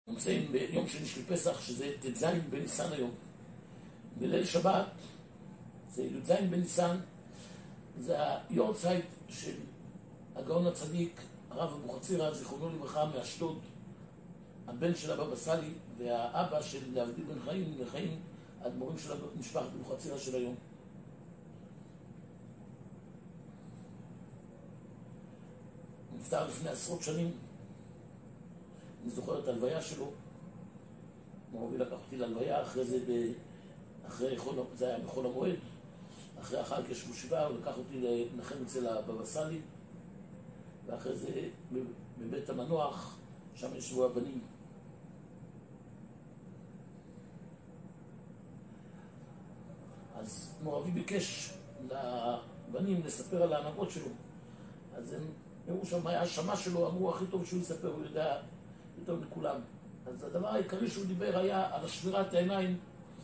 נמצאים ביום שני של פסח, שזה ט"ז בניסן היום. בליל שבת, זה י"ז בניסן, זה היורצייט של הגאון הצדיק, הרב אבוחצירא, זיכרונו לברכה, מאשדוד, הבן של הבבא סאלי, והאבא של להבדיל בן חיים, האדמו"רים של משפחת אבוחצירא של היום. הוא נפטר לפני עשרות שנים. אני זוכר את ההלוויה שלו. מורי לקח אותי להלוויה, אחרי זה, זה היה בחול המועד, אחרי החג ישבו שבעה, הוא לקח אותי לנחם אצל הבבא סאלי, ואחרי זה בבית המנוח, שם ישבו הבנים. אז מורבי ביקש לבנים לספר על ההנהגות שלו, אז הם אמרו שם, היה השמה שלו, אמרו הכי טוב שהוא יספר, הוא יודע יותר מכולם. אז הדבר העיקרי שהוא דיבר היה על שמירת העיניים,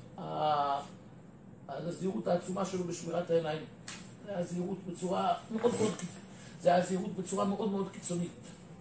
על הזהירות העצומה שלו בשמירת העיניים. זה היה זהירות בצורה מאוד מאוד קיצונית.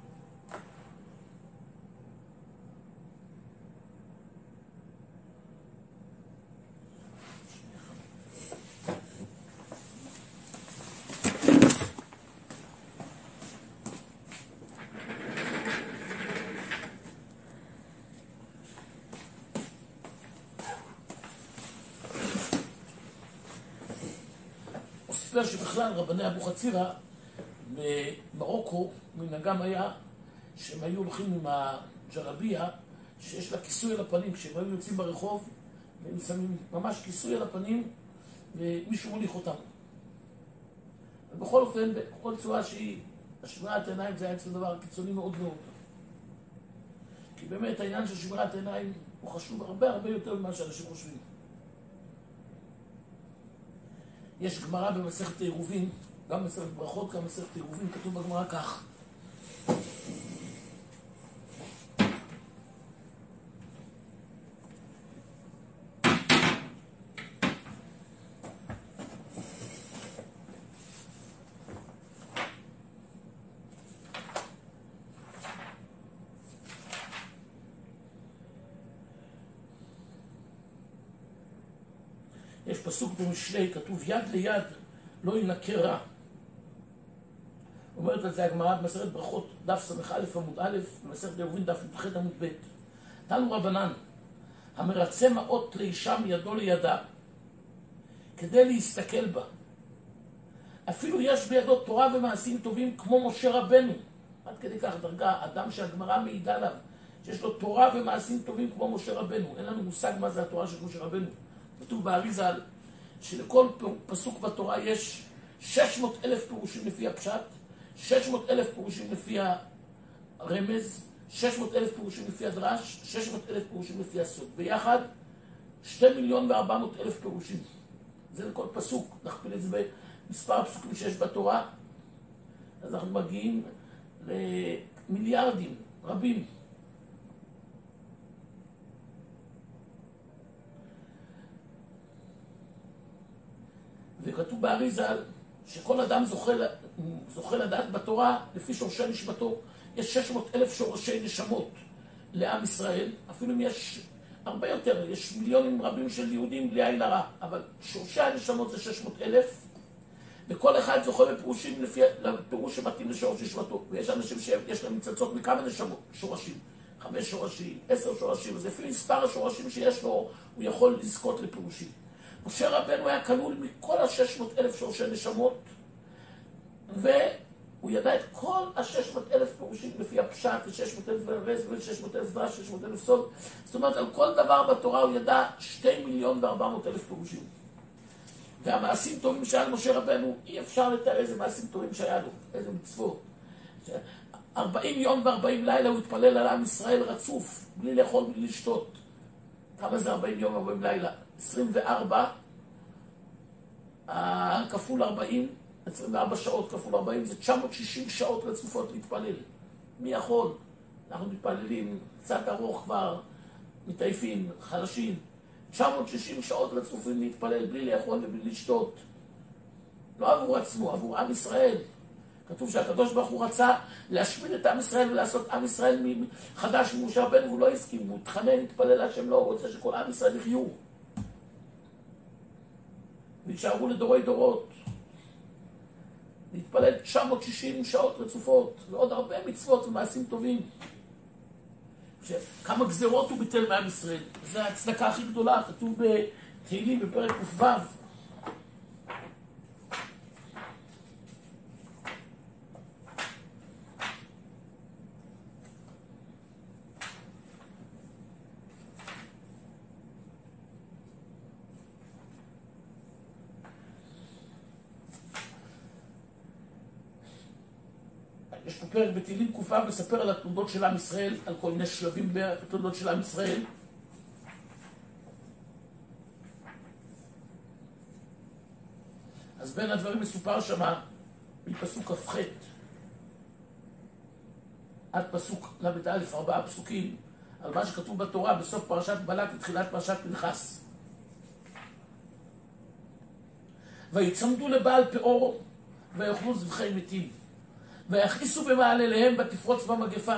סיפר שבכלל רבני אבוחצירא במרוקו מנהגם היה שהם היו הולכים עם הג'לביה שיש לה כיסוי על הפנים. כשהם היו יוצאים ברחוב והם שמים ממש כיסוי על הפנים ומישהו מוליך אותם. ובכל אופן, בכל צורה שהיא, השמירת העיניים זה היה אצל דבר קיצוני מאוד מאוד. כי באמת העניין של שמירת העיניים הוא חשוב הרבה הרבה יותר ממה שאנשים חושבים. יש גמרא במסכת עירובין, גם מסכת ברכות, גם מסכת עירובין, כתוב בגמרא כך. יש פסוק במשלי, כתוב יד ליד לא ינקה רע. אומרת על זה הגמרא במסכת ברכות, דף ס"א עמוד א', במסכת עירובין דף י"ח עמוד ב'. תנו רבנן, המרצה מעות לאישה מידו לידה, כדי להסתכל בה. אפילו יש בידו תורה ומעשים טובים כמו משה רבנו. עד כדי כך דרגה, אדם שהגמרא מעידה עליו, שיש לו תורה ומעשים טובים כמו משה רבנו. אין לנו מושג מה זה התורה של משה רבנו. כתוב באריזה שלכל פסוק בתורה יש 600,000 פירושים לפי הפשט, 600,000 פירושים לפי הרמז, 600,000 פירושים לפי הדרש, 600,000 פירושים לפי הסוד. ביחד 2,400,000 פירושים. זה לכל פסוק. נכפיל את זה במספר הפסוקים שיש בתורה, אז אנחנו מגיעים למיליארדים רבים. וכתוב באריזה שכל אדם זוכה לדעת בתורה לפי שורשי נשמתו. יש 600,000 שורשי נשמות לעם ישראל, אפילו אם יש הרבה יותר, יש מיליונים רבים של יהודים בלי עין הרע, אבל שורשי הנשמות זה 600,000, וכל אחד זוכה בפירושים לפי הפירוש שמתאים לשורש נשמתו. ויש אנשים שיש להם מצצות מכמה נשמות, שורשים, 5 שורשים, 10 שורשים, אז לפי מספר השורשים שיש לו, הוא יכול לזכות לפירושים. משה רבנו היה כלול מכל ה-600,000 שורשי נשמות, והוא ידע את כל ה-600,000 פירושים לפי הפשט, 600,000 רמז, 600,000 דרש, 600,000 סוד. זאת אומרת, על כל דבר בתורה הוא ידע 2,400,000 פירושים. והמעשים טובים שהיה למשה רבנו, אי אפשר לתאר איזה מעשים טובים שהיה לו, איזה מצוות. 40 יום ו40 לילה הוא התפלל על עם ישראל רצוף, בלי לאכול, בלי לשתות. כמה זה 40 יום ו40 לילה? 24 כפול 40, 24 שעות כפול 40, זה 960 שעות רצופות להתפלל. מי יכול? אנחנו מתפללים קצת ארוך כבר, מתעייפים, חלשים. 960 שעות רצופים להתפלל בלי לאכול ובלי לשתות. לא עבור עצמו, עבור עם ישראל. כתוב שהקדוש ברוך הוא רצה להשמיד את עם ישראל ולעשות עם ישראל חדש ממשה רבנו, והוא לא הסכים, הוא התחנן, התפלל להשם, לא, הוא רוצה שכל עם ישראל יחיו. וישארו לדורי דורות. להתפלל 960 שעות רצופות, ועוד הרבה מצוות ומעשים טובים. כמה גזרות הוא ביטל מעם ישראל. זו הצדקה הכי גדולה, כתוב בתהילים בפרק ק"ו. יש פה פרק בתהילים ק"ו מספר על התולדות של עם ישראל, על כל מיני שלבים בתולדות של עם ישראל. אז בין הדברים מסופר שמה, מפסוק כ"ח עד פסוק ל"א, 4 פסוקים, על מה שכתוב בתורה בסוף פרשת בלק ותחילת פרשת פנחס. ויצמדו לבעל פאור ויאכלו זבחי מתים. ויכניסו במעלליהם ותפרוץ במגפה.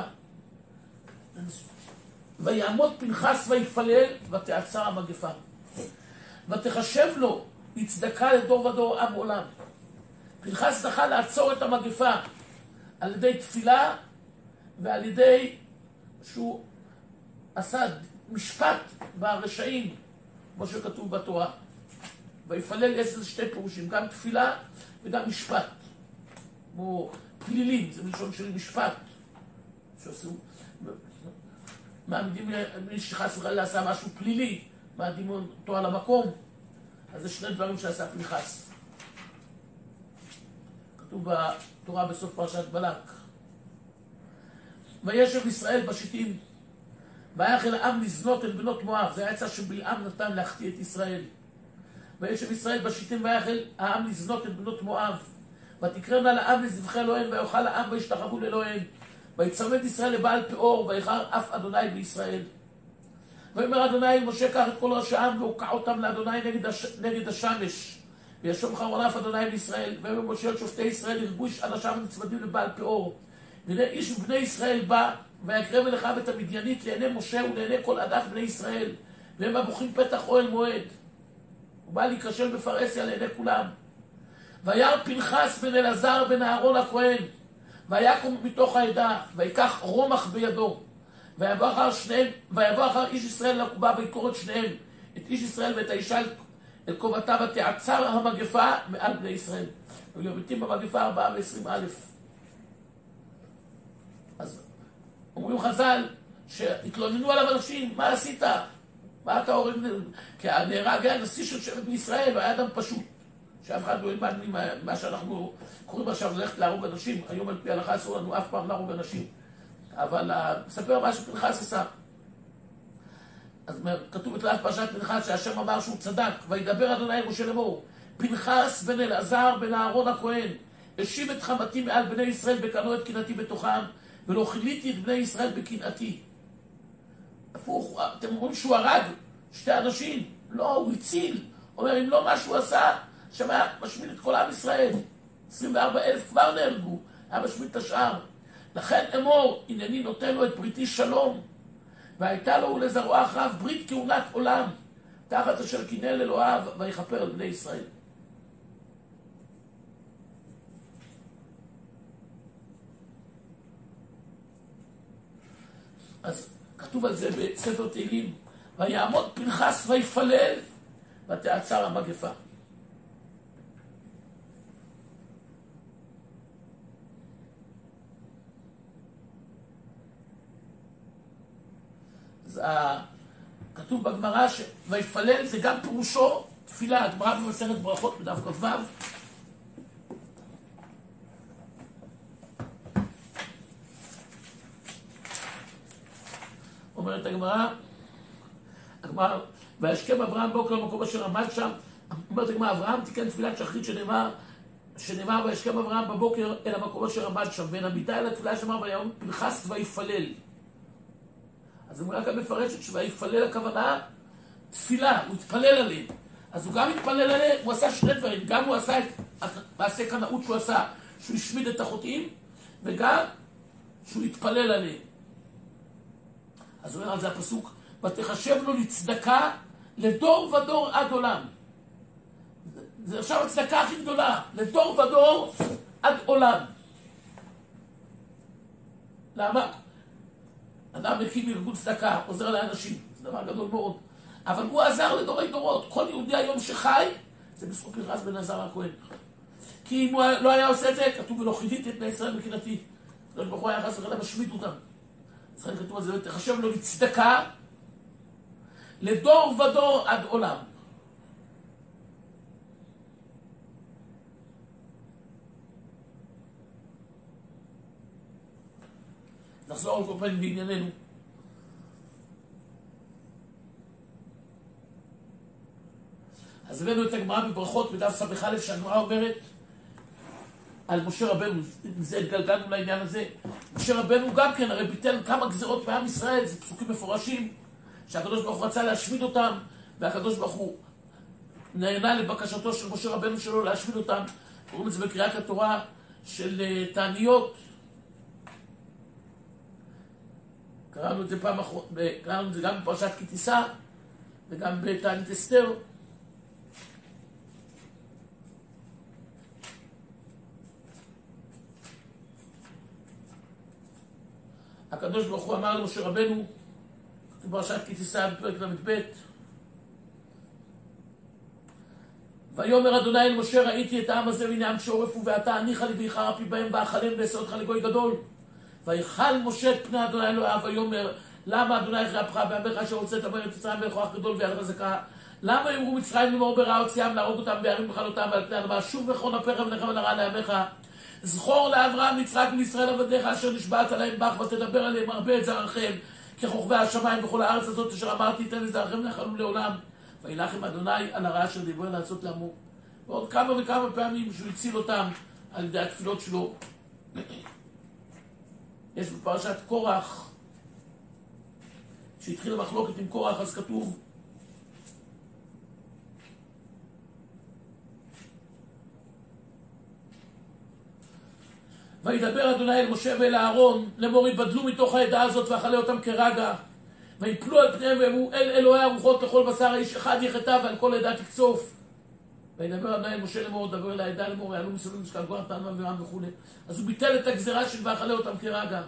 ויעמוד פנחס ויפלל ותעצר המגפה. ותחשב לו לצדקה לדור ודור עם עולם. פנחס זכה לעצור את המגפה על ידי תפילה ועל ידי שהוא עשה משפט ברשעים, כמו שכתוב בתורה. ויפלל יש לזה שתי פירושים, גם תפילה וגם משפט. כמו פלילים, זה מלשון של משפט. שעשו, מעמידים מי שחס וחלילה עשה משהו פלילי, מעמידים אותו על המקום. אז זה שני דברים שעשה פנחס. כתוב בתורה בסוף פרשת בלק. וישב ישראל בשיטים, ויחל העם לזנות את בנות מואב. זה העצה שבלעם נתן להחטיא את ישראל. וישב ישראל בשיטים ויחל העם לזנות את בנות מואב. ותקרבנה לעם לזבחי אלוהיהם, ויאכל העם וישתחוו לאלוהיהם. ויצמד ישראל לבעל פאור, ויחר אף אדוני בישראל. ויאמר אדוני אל משה, קח את כל ראשי העם והוקע אותם לאדוני נגד השמש. וישוב חרון אף אדוני בישראל. ויאמר משה אל שופטי ישראל, הרגו איש אנשיו ונצמדים לבעל פאור. והנה איש מבני ישראל בא, ויקרב אל אחיו את המדיינית לעיני משה ולעיני כל עדת בני ישראל. והם הבוכים פתח אוהל מועד. הוא בא להיכשל בפרהסיה לעיני כולם. וירא פנחס בן אלעזר בן אהרון הכהן, ויקום מתוך העדה, ויקח רומח בידו, ויבוא אחר איש ישראל לקובה ויקור את שניהם, את איש ישראל ואת האישה אל קובתה, ותעצר המגפה מעל בני ישראל. ויומתים במגפה 420,000. אז אומרים חז"ל שהתלוננו עליו אנשים, מה עשית? מה אתה הורג? כי נהרג היה נשיא של שבט בישראל, והיה אדם פשוט. שאף אחד לא ילמד ממה שאנחנו קוראים עכשיו ללכת להרוג אנשים. היום על פי ההלכה אסור לנו אף פעם להרוג אנשים. אבל ספר מה שפנחס עשה. אז כתוב בתחילת פרשת פנחס שהשם אמר שהוא צדק. וידבר אדוני אל משה לאמור, פנחס בן אלעזר בן אהרון הכהן, השיב את חמתי מעל בני ישראל בקנו את קנאתי בתוכם, ולא חיליתי את בני ישראל בקנאתי. הפוך, אתם אומרים שהוא הרג שתי אנשים. לא, הוא הציל. אומר, אם לא מה שהוא עשה, שמה משמיד את כל עם ישראל. 24,000 כבר נהרגו, היה משמיד את השאר. לכן אמור, הנני נותן לו את בריתי שלום, והייתה לו ולזרוע אחריו ברית כהונת עולם, תחת אשר קינא אלוהיו ויכפר על בני ישראל. אז כתוב על זה בספר תהילים, ויעמוד פנחס ויפלל ותעצר המגפה. אז כתוב בגמרא ויפלל זה גם פירושו תפילה. הגמרא במסכת ברכות בדף כ"ו, אומרת הגמרא, וישכם אברהם בוקר למקום אשר עמד שם. אומרת הגמרא, אברהם תיקן תפילת שחרית שנאמר וישכם אברהם בבוקר אל המקום אשר עמד שם, בין הביטה אל התפילה שאמר ויעמוד פנחס ויפלל. אז הוא רק מפרשת שויפלל הכוונה תפילה, הוא התפלל עליהם. אז הוא גם התפלל עליהם, הוא עשה שני דברים, גם הוא עשה את מעשה קנאות שהוא עשה, שהוא השמיד את החוטאים, וגם שהוא יתפלל עליהם. אז הוא אומר על זה הפסוק, ותחשב לו לצדקה לדור ודור עד עולם. זה עכשיו הצדקה הכי גדולה, לדור ודור עד עולם. למה? אדם מקים ארגון צדקה, עוזר לאנשים, זה דבר גדול מאוד. אבל הוא עזר לדורי דורות. כל יהודי היום שחי, זה בזכות פנחס בן עזרא הכהן. כי אם הוא לא היה עושה את זה, כתוב ולא חידיתי את בני ישראל בקנאתי. הקדוש ברוך הוא היה חס וחלילה משמיד אותם. אז לכן כתוב על זה, תחשב לו לצדקה לדור ודור עד עולם. נחזור על כל פעמים בענייננו. אז הבאנו את הגמרא בברכות בדף ס"א, שהגמרא אומרת על משה רבנו, זה התגלגלנו לעניין הזה. משה רבנו גם כן, הרי ביטל כמה גזירות בעם ישראל, זה פסוקים מפורשים, שהקדוש ברוך הוא רצה להשמיד אותם, והקדוש ברוך הוא נענה לבקשתו של משה רבנו שלו להשמיד אותם. קוראים את זה בקריאת התורה של תעניות. קראנו את זה פעם אחרונה, קראנו את זה גם בפרשת כי תישא, וגם בתענית אסתר. הקדוש ברוך הוא אמר למשה רבנו, בפרשת כי תישא בפרק ל"ב, ויאמר אדוני אל משה, ראיתי את העם הזה והנה עם שעורפו, ואתה הניחה לי ויחרפי בהם ואכלם ואעשה אותך לגוי גדול. ויחל משה את פני אדוני אלוהיו ויאמר, למה אדוני יכרה אפך בעמך אשר הוצאת בארץ מצרים בכוח גדול ויד חזקה? למה יאמרו מצרים לאמור ברעה הוציאם להרוג אותם בערים בכלותם ועל פני אדמה? שוב בכל אפיך ונך ונרע לעמך. זכור לאברהם ליצחק ולישראל עבדיך אשר נשבעת עליהם בך, ותדבר עליהם הרבה את זרעכם ככוכבי השמיים וכל הארץ הזאת אשר אמרתי תן לזרעכם נחלו לעולם. וילחם אדוני על הרע אשר דיבר לעשות לעמו. ועוד כמה וכמה פעמים שהוא הציל אותם על ידי התפילות שלו. יש בפרשת קורח, שהתחילה מחלוקת עם קורח, אז כתוב וידבר אדוני אל משה ואל אהרון לאמור, יבדלו מתוך העדה הזאת ואכלה אותם כרגע, ויפלו על פניהם ואמרו, אל אלוהי הרוחות לכל בשר האיש אחד יחטא ועל כל עדה תקצוף. וידבר אדוני אל משה לאמור, דבר אל העדה לאמור, יעלו מסביב משקל גואר תענם ורם וכו'. אז הוא ביטל את הגזירה של ואכלה אותם כרגע.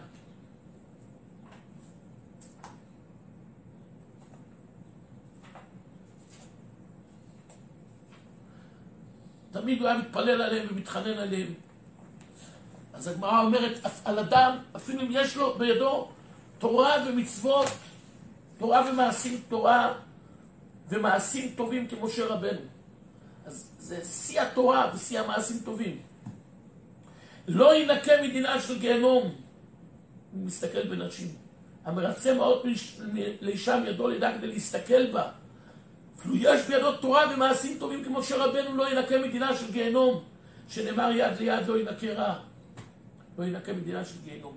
תמיד הוא היה מתפלל עליהם ומתחנן עליהם. אז הגמרא אומרת, על אדם, אפילו אם יש לו בידו תורה ומצוות, תורה ומעשים, תורה ומעשים טובים כמשה רבנו. אז זה שיא התורה ושיא המעשים טובים. לא ינקה מדינה של גיהנום. הוא מסתכל בנשים. המרצה מעות לאישם ידו לידה כדי להסתכל בה. אפילו יש בידו תורה ומעשים טובים כמו שרבנו, לא ינקה מדינה של גיהנום, שנאמר יד ליד לא ינקה רע. לא ינקה מדינה של גיהנום.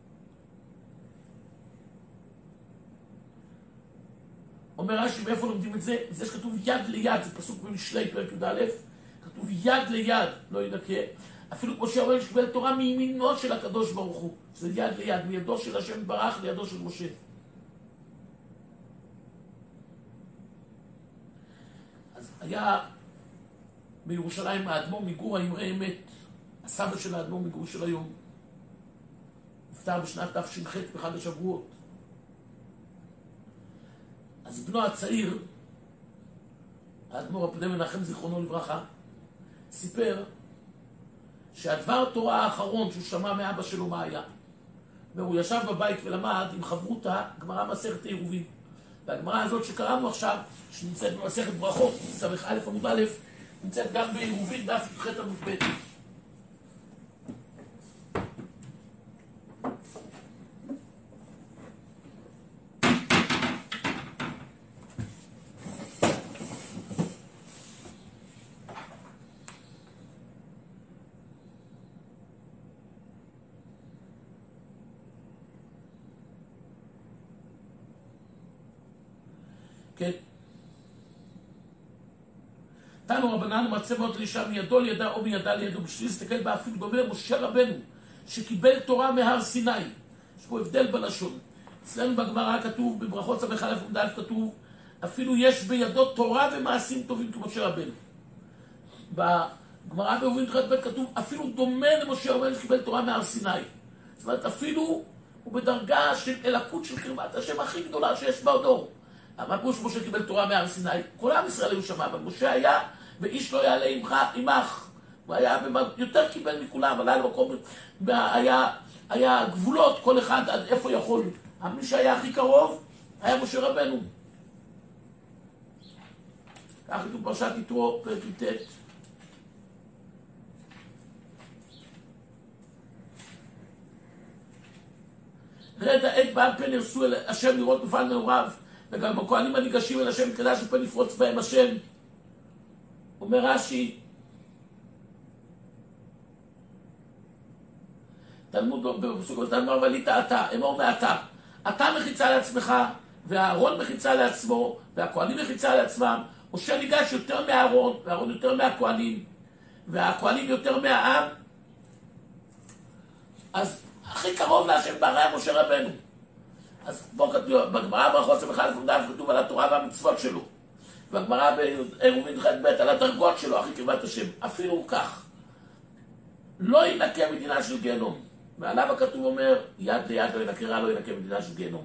אומר רש"י, מאיפה לומדים את זה? זה שכתוב יד ליד, זה פסוק במשלי פרק י"א, כתוב יד ליד לא ינקה. אפילו כמו שאומר שקיבל תורה מימינו של הקדוש ברוך הוא, זה יד ליד, מידו של השם ברח לידו של משה. אז היה בירושלים האדמו"ר מגור האמרי אמת, הסבא של האדמו"ר מגור של היום, נפטר בשנת תש"ח בחג השבועות. אז בנו הצעיר, האדמו"ר הפדה מנחם זיכרונו לברכה, סיפר שהדבר תורה האחרון שהוא שמע מאבא שלו מה היה. והוא ישב בבית ולמד עם חברותה גמרא מסכת עירובין. והגמרא הזאת שקראנו עכשיו, שנמצאת במסכת ברכות, ס"א עמוד א', נמצאת גם בעירובין דף י"ח עמוד ב'. כן. תנו רבנן מצא מאוד לאישה מידו לידה או מידה לידו, בשביל להסתכל בה אפילו דומה משה רבנו, שקיבל תורה מהר סיני. יש פה הבדל בלשון. אצלנו בגמרא כתוב, בברכות ס"א עמוד א' כתוב, אפילו יש בידו תורה ומעשים טובים כמשה רבנו. בגמרא בעירובין ח' ב' כתוב, אפילו דומה למשה רבנו שקיבל תורה מהר סיני. זאת אומרת, אפילו הוא בדרגה של אלוקות של קרבת השם הכי גדולה שיש בעודו. מה פירוש משה קיבל תורה מהר סיני? כל עם ישראל היו שם, אבל משה היה, ואיש לא יעלה עמך. הוא היה יותר קיבל מכולם, אבל היה למקום, היה גבולות, כל אחד עד איפה יכול. מי שהיה הכי קרוב היה משה רבנו. כך כתוב פרשת יתרו, פרק י"ט. רדע עת בעל פן ירסו אל השם לראות בפעל נעוריו, וגם הכהנים הניגשים אל השם כדאי שפן יפרוץ בהם השם. אומר רש"י, תלמוד בפסוק, תלמוד ולית אתה, אמור מעתה, אתה מחיצה לעצמך, והארון מחיצה לעצמו, והכהנים מחיצה לעצמם. משה ניגש יותר מהארון, והארון יותר מהכהנים, והכהנים יותר מהעם. אז הכי קרוב להשם בהרי משה רבנו. אז פה כתוב, בגמרא ברכות ס"א עמוד א' כתוב על התורה והמצוות שלו. בגמרא בעירובין ח' ב' על הדרגות שלו, הכי קרבת השם. אפילו כך. לא ינקה מדינה של גיהנום. ועליו הכתוב אומר, יד ליד לא ינקה רע, לא ינקה מדינה של גיהנום.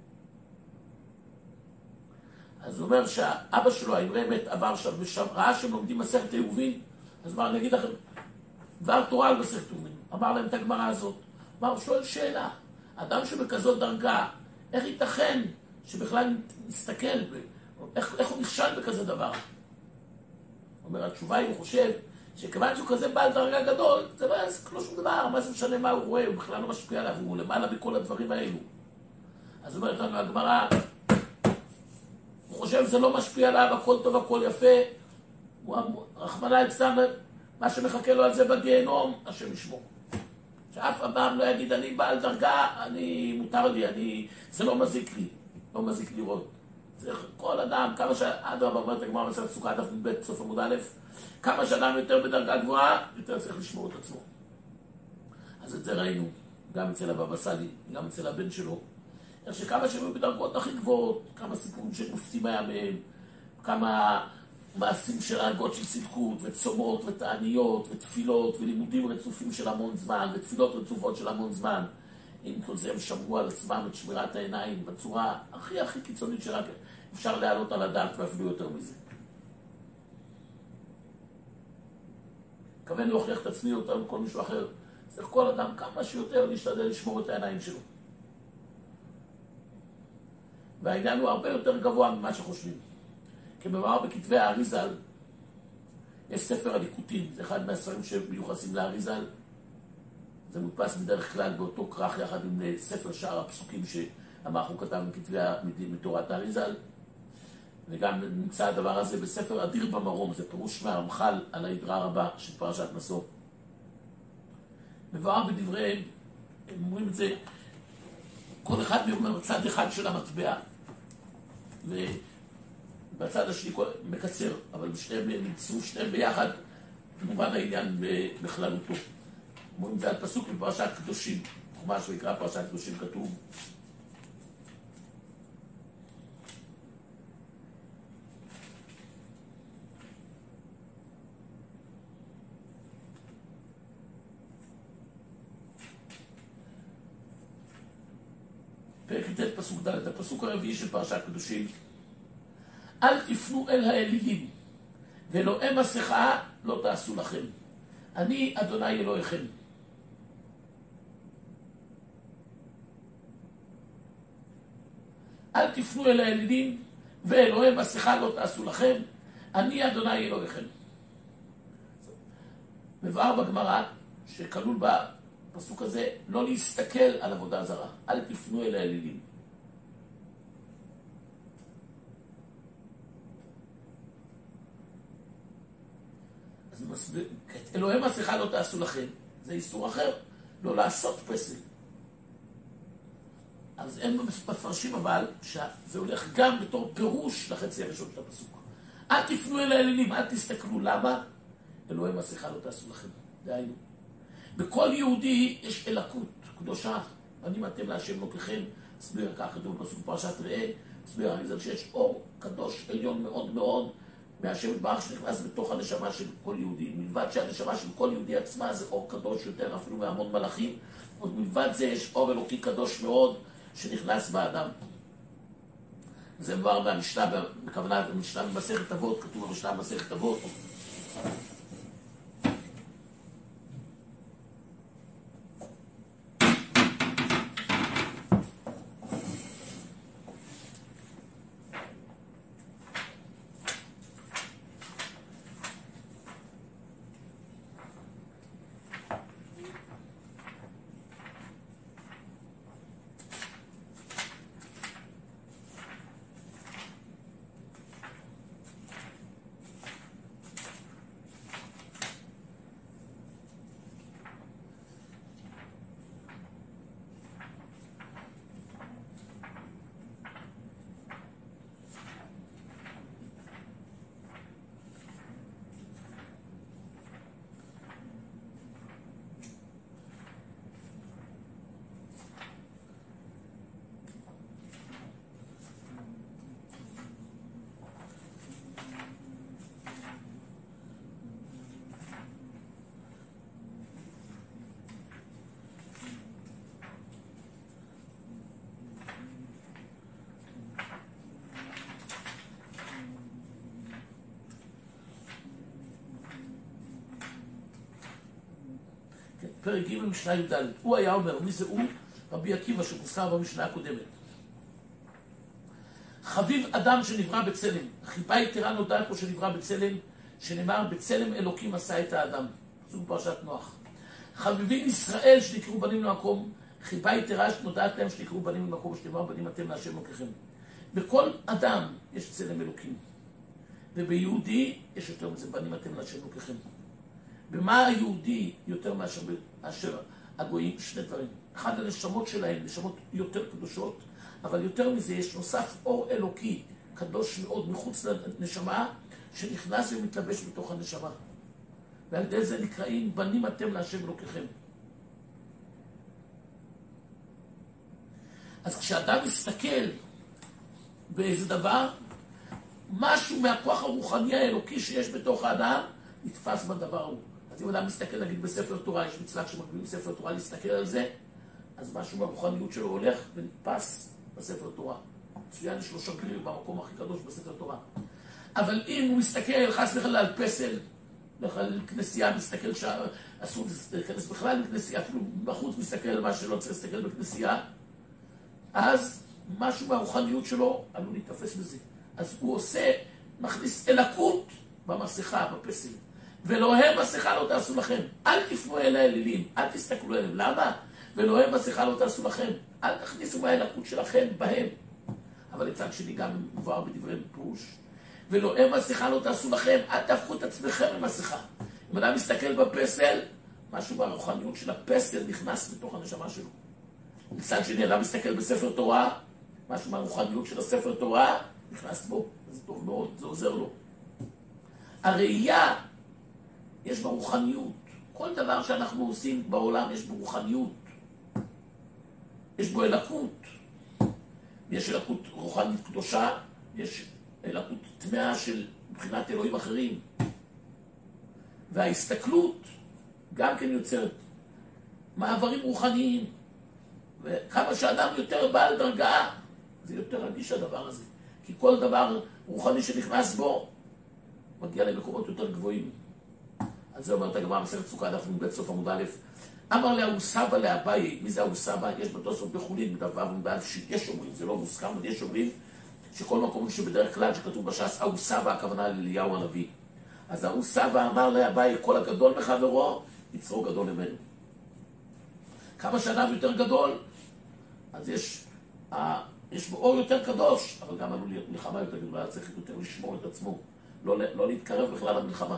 אז הוא אומר שהאבא שלו, האמרי אמת, עבר שם ושם, ראה שהם לומדים מסכת עירובין, אז אמר, אני אגיד לכם, דבר תורה על מסכת עירובין. אמר להם את הגמרא הזאת. אמר, הוא שואל שאלה, אדם שבכזאת דרגה, איך ייתכן שבכלל נסתכל, איך הוא נכשל בכזה דבר? הוא אומר, התשובה היא, הוא חושב, שכיוון שהוא כזה בעל דרגה גדול, זה לא יעשה כלום שום דבר, מה זה משנה מה הוא רואה, הוא בכלל לא משפיע עליו, הוא למעלה מכל הדברים האלו. אז אומרת לנו הגמרא, הוא חושב שזה לא משפיע עליו, הכל טוב, הכל יפה, רחמנא ליצלן, מה שמחכה לו על זה בגיהנום, השם ישמור. שאף אדם לא יגיד, אני בעל דרגה, מותר לי, זה לא מזיק לי, לא מזיק לראות. צריך כל אדם, כמה שאדם אומרת הגמרא מסכת סוכה דף ב' סוף עמוד א', כמה שאדם יותר בדרגה גבוהה, יותר צריך לשמור את עצמו. אז את זה ראינו, גם אצל הבבא סאלי, גם אצל הבן שלו, איך שכמה שהם היו בדרגות הכי גבוהות, כמה סיפורים של מופתים היה מהם, כמה מעשים של ההגות של צדקות, וצומות, ותעניות, ותפילות, ולימודים רצופים של המון זמן, ותפילות רצופות של המון זמן. עם כל זה הם שמרו על עצמם את שמירת העיניים בצורה הכי קיצונית שרק אפשר להעלות על הדעת, ואפילו יותר מזה. כוון להוכיח את עצמי יותר מכל מישהו אחר. צריך כל אדם כמה שיותר להשתדל לשמור את העיניים שלו. והעניין הוא הרבה יותר גבוה ממה שחושבים. כמאמר בכתבי האריזל, יש ספר הליקוטים, זה אחד מהספרים שמיוחסים לאריזל. זה מודפס בדרך כלל באותו כרך יחד עם ספר שאר הפסוקים שהמחו כתב מתורת האריזל. וגם נמצא הדבר הזה בספר אדיר במרום, זה פירוש מהרמח"ל על ההדרה הרבה של פרשת נשוא. מבואר בדבריהם, הם אומרים את זה, כל אחד אומר צד אחד של המטבע, ובצד השני מקצר, אבל שניהם נמצאו שניהם ביחד, במובן העניין בכללותו. אומרים את זה על פסוק בפרשת קדושים, חומש ויקרא פרשת קדושים כתוב, פרק י"ט פסוק ד', הפסוק הרביעי של פרשת קדושים, אל תפנו אל האלילים, ואלוהי מסכה לא תעשו לכם. אני אדוני אלוהיכם. אל תפנו אל האלילים, ואלוהי מסכה לא תעשו לכם. אני אדוני אלוהיכם. מבואר בגמרא שכלול בפסוק הזה לא להסתכל על עבודה זרה. אל תפנו אל האלילים. אז אלוהי מסכה לא תעשו לכם. זה איסור אחר, לא לעשות פסל. אז הם מפרשים אבל שזה הולך גם בתור פירוש לחצי הראשון של הפסוק. אל תפנו אל האלילים, אל תסתכלו. למה? אלוהי מסכה לא תעשו לכם. דהיינו. בכל יהודי יש אלוקות קדושה. בנים אתם להשם אלוקיכם. הסביר כך כתוב בפסוק פרשת ראה. הסביר הריז"ל שיש אור קדוש עליון מאוד מאוד מהשם יתברך שנכנס בתוך הנשמה של כל יהודי. מלבד שהנשמה של כל יהודי עצמה זה אור קדוש יותר אפילו מהמון מלאכים. עוד מלבד זה יש אור אלוקי קדוש מאוד שנכנס באדם. זה מבואר מהמשנה, בכוונה המשנה במסכת אבות, כתוב במשנה במסכת אבות. פרק ג' משנה י"ד. הוא היה אומר, מי זה הוא? רבי עקיבא שמוזכר במשנה הקודמת. חביב אדם שנברא בצלם. חיבה יתרה נודעת פה שנברא בצלם, שנאמר בצלם אלוקים עשה את האדם. זו פרשת נוח. חביבים ישראל שנקראו בנים למקום, חיבה יתרה נודעת להם שנקראו בנים למקום, שנאמר בנים אתם להשם אלוקיכם. בכל אדם יש צלם אלוקים. וביהודי יש יותר מזה, בנים אתם להשם אלוקיכם. במה היהודי יותר מאשר הגויים? שני דברים. אחד, הנשמות שלהם, נשמות יותר קדושות, אבל יותר מזה יש נוסף אור אלוקי קדוש מאוד מחוץ לנשמה, שנכנס ומתלבש בתוך הנשמה. ועל ידי זה נקראים בנים אתם להשם אלוקיכם. אז כשאדם מסתכל באיזה דבר, משהו מהכוח הרוחני האלוקי שיש בתוך האדם, נתפס בדבר ההוא. אז אם אדם מסתכל, נגיד בספר תורה, יש מצווה כשמקבילים ספר תורה להסתכל על זה, אז משהו מהרוחניות שלו הולך ונתפס בספר תורה. צוין יש לו שגריר במקום הכי קדוש בספר תורה. אבל אם הוא מסתכל, חס וחלילה על פסל, על כנסייה, מסתכל שאסור להיכנס בכלל לכנסייה, אפילו בחוץ מסתכל על מה שלא צריך להסתכל בכנסייה, אז משהו מהרוחניות שלו עלול להתאפס בזה. אז הוא עושה, מכניס אלוקות במסכה, בפסל. ולאוהב מסכה לא תעשו לכם. אל תפנו אל האלילים, אל תסתכלו אליהם. למה? ולאוהב מסכה לא תעשו לכם. אל תכניסו מהאלוקות שלכם בהם. אבל לצד שני גם מבואר בדברי פירוש. ולאוהב מסכה לא תעשו לכם, אל תהפכו את עצמכם למסכה. אם אדם מסתכל בפסל, משהו ברוחניות של הפסל נכנס בתוך הנשמה שלו. לצד שני, אדם מסתכל בספר תורה, משהו מהרוחניות של הספר תורה נכנס בו. זה טוב מאוד, זה עוזר לו. הראייה יש ברוחניות. כל דבר שאנחנו עושים בעולם יש ברוחניות. יש בו אלוקות. יש אלוקות רוחנית קדושה, יש אלוקות טמאה של מבחינת אלוהים אחרים. וההסתכלות גם כן יוצרת מעברים רוחניים. וכמה שאדם יותר בעל דרגה, זה יותר רגיש הדבר הזה. כי כל דבר רוחני שנכנס בו, מגיע למקומות יותר גבוהים. אז זה אומרת הגמרא במסכת סוכה, דף מבית סוף עמוד א', אמר לה סבא לאביי. מי זה סבא? יש בתוספות בחולין, בדף ובא', יש אומרים, זה לא מוסכם, אבל יש אומרים שכל מקום שבדרך כלל שכתוב בש"ס, סבא, הכוונה לאליהו הנביא. אז סבא אמר לאביי, כל הגדול מחברו, יצרו גדול ממנו. כמה שאדם יותר גדול, אז יש בו אור יותר קדוש, אבל גם עלול להיות מלחמה יותר גדולה, צריך יותר לשמור את עצמו, לא להתקרב בכלל למלחמה.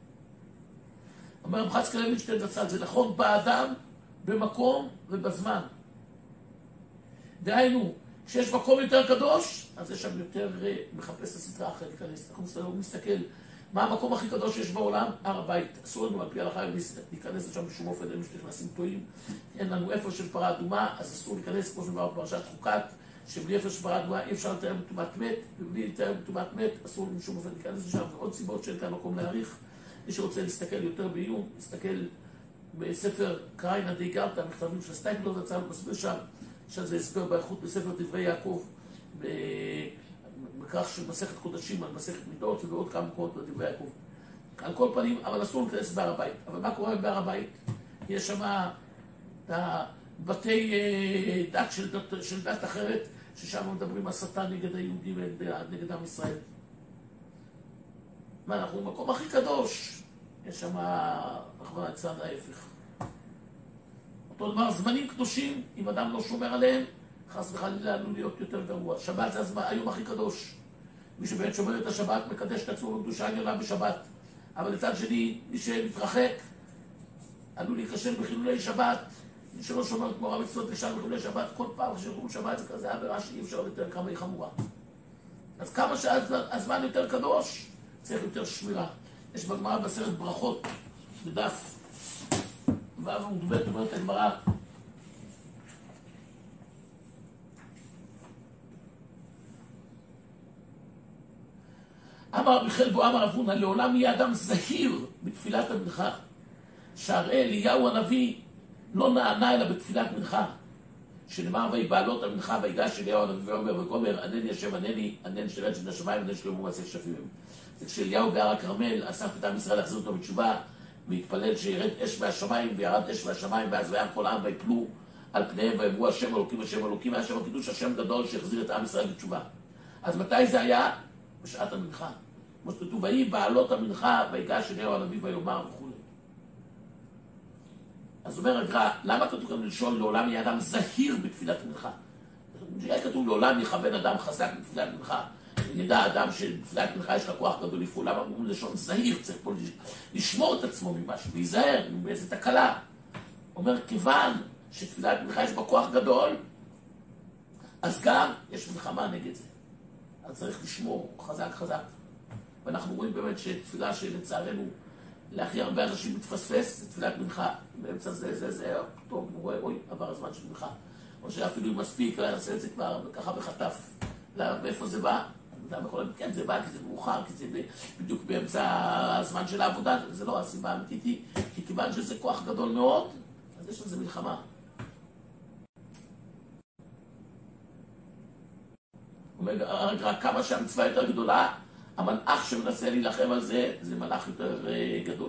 אומר מחץ קלווינשטיין זצ"ל, זה נכון באדם, במקום ובזמן. דהיינו, כשיש מקום יותר קדוש, אז יש שם יותר מחפש לסדרה אחרת להיכנס. אנחנו מסתכל מה המקום הכי קדוש שיש בעולם, הר הבית. אסור לנו על פי ההלכה להיכנס לשם בשום אופן, הם שנכנסים טועים. אין לנו אפר של פרה אדומה, אז אסור להיכנס, כמו שנאמר בפרשת חוקת, שבלי אפר של פרה אדומה אי אפשר לתאר בטומאת מת, ובלי לתאר בטומאת מת, אסור לנו בשום אופן להיכנס לשם. ועוד סיבות שאין כאן מקום להאריך. מי שרוצה להסתכל יותר בעיון, להסתכל בספר קריינה די גרטה, המכתבים של סטייקלר, זה צריך מסביר שם, שזה הסבר באיכות בספר דברי יעקב, בכך של מסכת קודשים על מסכת מידות, ובעוד כמה מקומות בדברי יעקב. על כל פנים, אבל אסור להיכנס בהר הבית. אבל מה קורה בהר הבית? יש שם בתי דת של דת אחרת, ששם מדברים הסתה נגד היהודים ונגד עם ישראל. מה, אנחנו במקום הכי קדוש, יש שם הכוונה צעד ההפך. אותו דבר, זמנים קדושים, אם אדם לא שומר עליהם, חס וחלילה עלול להיות יותר גרוע. שבת זה היום הכי קדוש. מי שבאמת שומר את השבת מקדש את עצמו בקדושה עליונה בשבת. אבל לצד שני, מי שמתרחק, עלול להיכשל בחילולי שבת. מי שלא שומר את מורא מצוות לשם בחילולי שבת, כל פעם שחילול שבת זה כזה עבירה שאי אפשר יותר כמה היא חמורה. אז כמה שהזמן יותר קדוש, צריך יותר שמירה. יש בגמרא בסרט ברכות, בדף ועמוד ב' אומרת הגמרא, אמר מיכאל בו אמר אבונה, לעולם יהיה אדם זהיר בתפילת המנחה, שהרי אליהו הנביא לא נענה אלא בתפילת מנחה, שנאמר ויבעלות המנחה ויגש אליהו הנביא ואומר וגומר ענני השם ענן של עד השמיים ענן שלמה מעשה שפים. זה כשאליהו בהר הכרמל אסף את עם ישראל להחזיר אותו בתשובה, והתפלל שירד אש מהשמיים, וירד אש מהשמיים, ואז והיה כל העם ויפלו על פניהם ואמרו השם אלוקים, השם אלוקים, היה שם הקידוש השם גדול שהחזיר את עם ישראל בתשובה. אז מתי זה היה? בשעת המנחה. כמו שכתוב, ויהי בעלות המנחה, ויגש אליהו הנביא ויאמר וכו'. אז אומר הגר"א, למה כתוב כאן לשון לעולם יהיה אדם זהיר בתפילת המנחה? היה כתוב לעולם יכוון אדם חזק בתפילת המנחה. ידע אדם שבתפילת מנחה יש לה כוח גדול לפעול. למה אמרו לשון זהיר? צריך פה לשמור את עצמו ממשהו, להיזהר באיזו תקלה. אומר, כיוון שתפילת מנחה יש בה כוח גדול, אז גם יש מלחמה נגד זה. אז צריך לשמור חזק חזק. ואנחנו רואים באמת שתפילה שלצערנו להכי הרבה אנשים מתפספס, זה תפילת מנחה. באמצע זה, טוב, הוא רואה, אוי, עבר הזמן של מנחה. או שאפילו אם מספיק, לא יעשה את זה כבר ככה בחטף. מאיפה זה בא? אדם יכול להגיד, כן, זה בא כי זה מאוחר, כי זה בדיוק באמצע הזמן של העבודה, זה לא הסיבה האמיתית, כי כיוון שזה כוח גדול מאוד, אז יש לזה מלחמה. רק כמה שהמצווה יותר גדולה, המלאך שמנסה להילחם על זה, זה מלאך יותר גדול.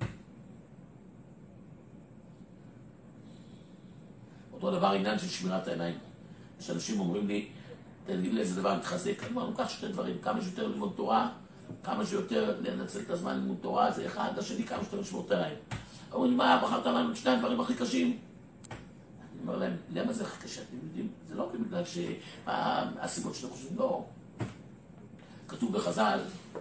אותו דבר עניין של שמירת העיניים. יש אנשים אומרים לי, תגיד לי איזה דבר מתחזק. אמרנו, כך שתי דברים, כמה שיותר ללמוד תורה, כמה שיותר לנצל את הזמן ללמוד תורה, זה אחד, השני כמה שיותר לשמור את העיניים. אומרים, מה, בחרת לנו את שני הדברים הכי קשים? אני אומר להם, למה זה הכי קשה? אתם יודעים, זה לא בגלל שהסיבות שאתם חושבים, לא. כתוב בחז"ל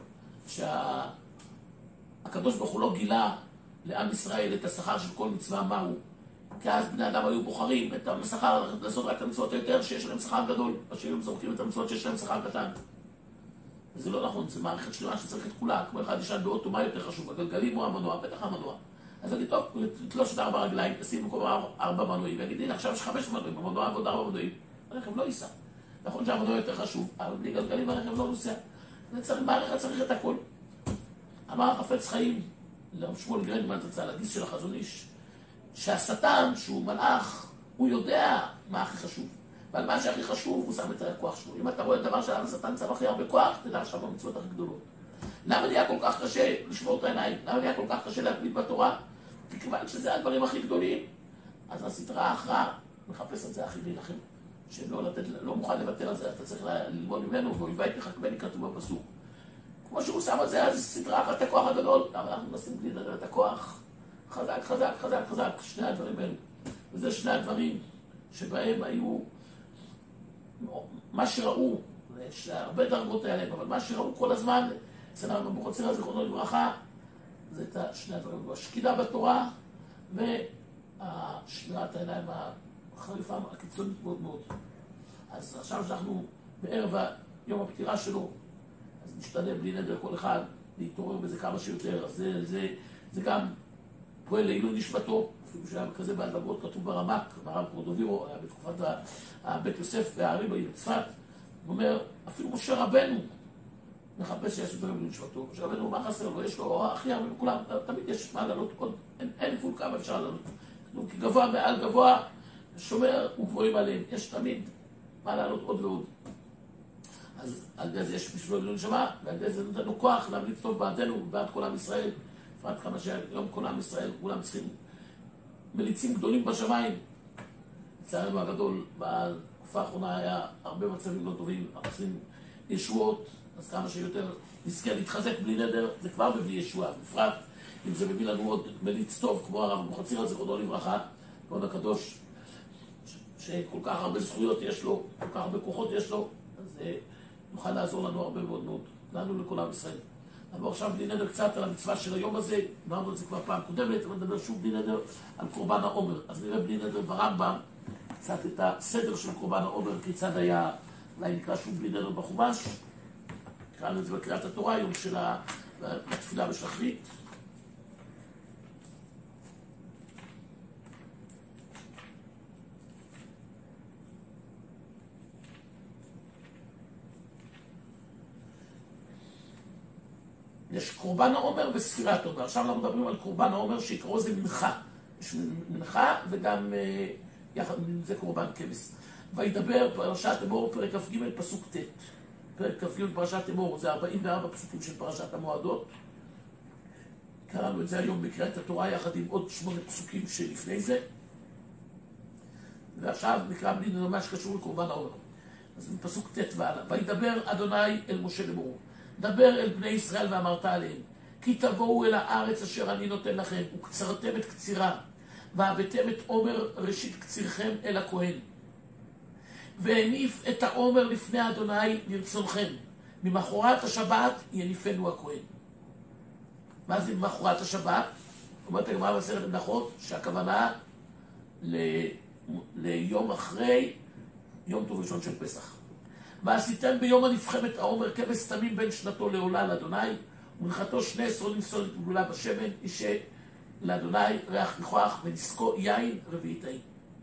שהקדוש ברוך הוא לא גילה לעם ישראל את השכר של כל מצווה מהו. כי אז בני אדם היו בוחרים את השכר לעשות רק את המצוות היותר שיש להם שכר גדול, או שהם זורקים את המצוות שיש להם שכר קטן. וזה לא נכון, זה מערכת שלמה שצריך את כולה. כמו אחד ישאל באוטו, מה יותר חשוב, הגלגלים או המנוע? בטח המנוע. אז אני טוב, תלוש את 4 רגליים, תשים במקום 4 מנועים, ויגיד, הנה עכשיו יש 5 מנועים, המנוע ועוד 4 מנועים. הרכב לא ייסע. נכון שהמנוע יותר חשוב, אבל בלי גלגלים הרכב לא נוסע. מערכת צריך את הכל. אמר חפץ חיים, שמואל גרינדמן תצא לגיס של החזון איש, שהשטן, שהוא מלאך, הוא יודע מה הכי חשוב. ועל מה שהכי חשוב, הוא שם את הכוח שלו. אם אתה רואה את דבר שעל השטן צריך הכי הרבה כוח, תדע עכשיו במצוות הכי גדולות. למה נהיה כל כך קשה לשמור את העיניים? למה נהיה כל כך קשה להקפיד בתורה? כי כיוון שזה הדברים הכי גדולים, אז הסדרה האחרונה מחפש את זה הכי להילחם. שלא מוכן לבטל על זה, אתה צריך ללמוד ממנו, ואויבי תחכמני כתוב בפסוק. כמו שהוא שם על זה, אז סדרה אחת הכוח הגדול, אבל אנחנו מנסים לדבר את הכוח. חזק, חזק, חזק, חזק, שני הדברים האלו. וזה שני הדברים שבהם היו, מה שראו, יש הרבה דרגות עליהם, אבל מה שראו כל הזמן, אצל הרב אבוחצירא זיכרונו לברכה, זה את שני הדברים, השקידה בתורה ושמירת העיניים החריפה, הקיצונית מאוד מאוד. אז עכשיו שאנחנו בערב יום הפטירה שלו, אז נשתדל בלי נדר כל אחד להתעורר בזה כמה שיותר. אז זה גם פועל לעילוי נשמתו, אפילו שהיה כזה בהדלגות כתוב ברמ"ק, ברב קורדובירו, היה בתקופת בית יוסף והאריבה בצפת, הוא אומר, אפילו משה רבנו מחפש שיש דברים לעילוי נשמתו. משה רבנו, מה חסר לו? יש לו הכי הרבה מכולם, תמיד יש מה לעלות עוד, אין גבול כמה אפשר לעלות. כי גבוה מעל גבוה, שומר וגבוהים עליהם, יש תמיד מה לעלות עוד ועוד. אז על ידי זה יש בשבילו עילוי נשמה, ועל ידי זה נותן לו כוח להמליץ טוב בעדנו ובעד כל עם ישראל. בפרט כמה שהיום כל עם ישראל, כולם צריכים מליצים גדולים בשמיים. לצערנו הגדול, בתקופה האחרונה היה הרבה מצבים לא טובים, אנחנו צריכים ישועות, אז כמה שיותר נזכה להתחזק בלי נדר, זה כבר מביא ישועה. בפרט אם זה מביא לנו עוד מליץ טוב, כמו הרב אבוחצירא זיכרונו לברכה, כבוד הקדוש, שכל כך הרבה זכויות יש לו, כל כך הרבה כוחות יש לו, אז נוכל לעזור לנו הרבה מאוד מאוד, לנו לכל עם ישראל. נעבור עכשיו בלי נדר קצת על המצווה של היום הזה, אמרנו את זה כבר פעם קודמת, אבל נדבר שוב בלי נדר על קורבן העומר. אז נראה בלי נדר ברמב"ם קצת את הסדר של קורבן העומר, כיצד היה, אולי נקרא שוב בלי נדר בחומש, קראנו את זה בקריאת התורה, יום של התפילה בשחרית. יש קורבן העומר וספירת העומר. עכשיו אנחנו מדברים על קורבן העומר שיקראו זה מנחה. יש מנחה וגם יחד עם זה קורבן כבש. וידבר פרשת אמור פרק כ"ג פסוק ט'. פרק כ"ג פרשת אמור זה 44 פסוקים של פרשת המועדות. קראנו את זה היום בקריאת התורה יחד עם עוד 8 פסוקים שלפני זה. ועכשיו נקרא בלי נדר מה שקשור לקורבן העומר. אז מפסוק ט' והלאה. וידבר אדוני אל משה לאמור. דבר אל בני ישראל ואמרת עליהם, כי תבואו אל הארץ אשר אני נותן לכם, וקצרתם את קצירה, והבאתם את עומר ראשית קצירכם אל הכהן. והניף את העומר לפני אדוני לרצונכם, ממחרת השבת יניפנו הכהן. מה זה ממחרת השבת? אומרת הגמרא במסכת מנחות, שהכוונה ליום אחרי יום טוב ראשון של פסח. ועשיתם ביום הנבחם את העומר כבש תמים בין שנתו לעולה לאדוני, ומנחתו 2 עשרונים סולת וגלולה בשמן, אישה לאדוני ריח ניחוח, ונזקו יין רביעיתאי.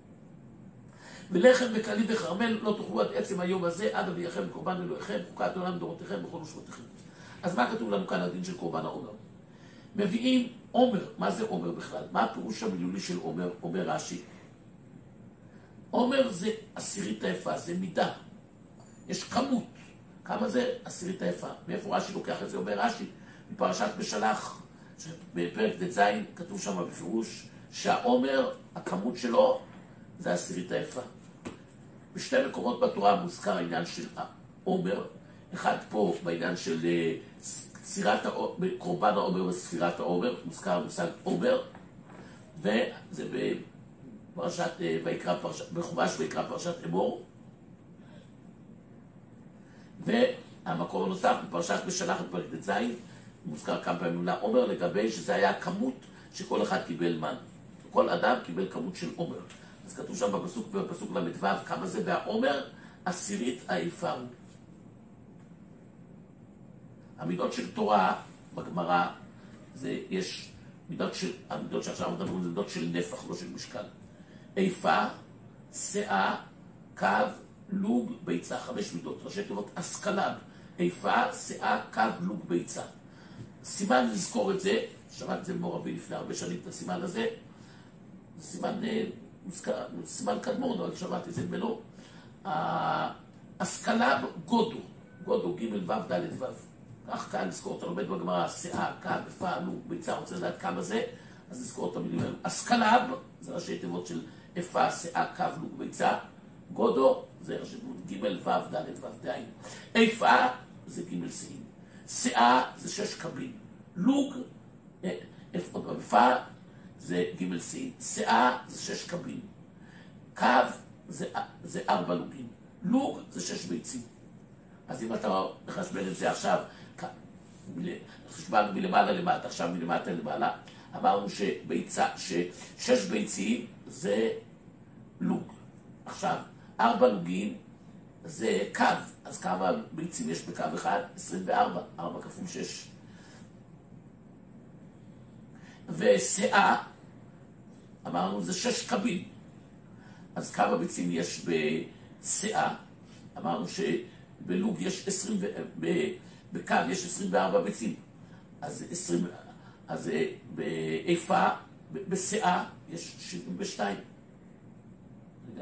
ולחם וכלי וחרמל לא תאכלו עד עצם היום הזה, עד אביכם וקורבן אלוהיכם, חוקת עולם דורותיכם בכל ושבותיכם. אז מה כתוב לנו כאן הדין של קורבן העומר? מביאים עומר. מה זה עומר בכלל? מה הפירוש המילולי של עומר? אומר רש"י. עומר זה עשירית האפה, זה מידה. יש כמות. כמה זה? עשירית האפה. מאיפה רש"י לוקח את זה? אומר רש"י, מפרשת בשלח, בפרק ט"ז, כתוב שם בפירוש, שהעומר, הכמות שלו, זה עשירית האפה. בשתי מקומות בתורה מוזכר העניין של העומר, אחד פה בעניין של קורבן העומר וספירת העומר, מוזכר המושג עומר, וזה בפרשת בחומש ויקרא פרשת אמור, והמקור הנוסף בפרשת בשלח בפרק ט"ז, מוזכר כמה פעמים לעומר לגבי שזה היה כמות שכל אחד קיבל מן. כל אדם קיבל כמות של עומר. אז כתוב שם בפסוק ל"ו כמה זה, והעומר עשירית האפה הוא. המידות של תורה בגמרא, יש המידות שעכשיו מדברים זה מידות של נפח, לא של משקל. איפה, שאה, קו, לוג, ביצה. 5 מידות, ראשי תיבות אסקלב. איפה, שאה, קו, לוג, ביצה. סימן לזכור את זה, שמעתי את זה במורבי לפני הרבה שנים את הסימן הזה, זה סימן קדמון, אבל שמעתי את זה ממנו. אסקלב גודו, גודו, ג' ו' ד' ו'. כך כאן לזכור, אתה לומד בגמרא, שאה, קו, איפה, לוג, ביצה, רוצה לדעת כמה זה, אז לזכור את המילים האלה. אסקלב, זה ראשי תיבות של איפה, שאה, קו, לוג, ביצה. גודו, זה ראשי תיבות ג' ו' ד' ו' ד'. איפה, זה ג' סיים. שאה, זה 6 קבין. לוג, איפה, זה ג' סיים. שאה, זה 6 קבין. קו, זה 4 לוגים. לוג, זה 6 ביצים. אז אם אתה מחשבן את זה עכשיו, חשבנו מלמעלה למטה, עכשיו מלמטה למעלה, אמרנו ש6 ביצים זה לוג. עכשיו, 4 לוגים זה קו, אז כמה ביצים יש בקו אחד? 24, 4 כפול 6. ושאה, אמרנו זה 6 קבין. אז כמה ביצים יש בשאה? אמרנו שבלוג יש 20, בקו יש 24 ביצים. אז באיפה, בשאה יש 72. רגע.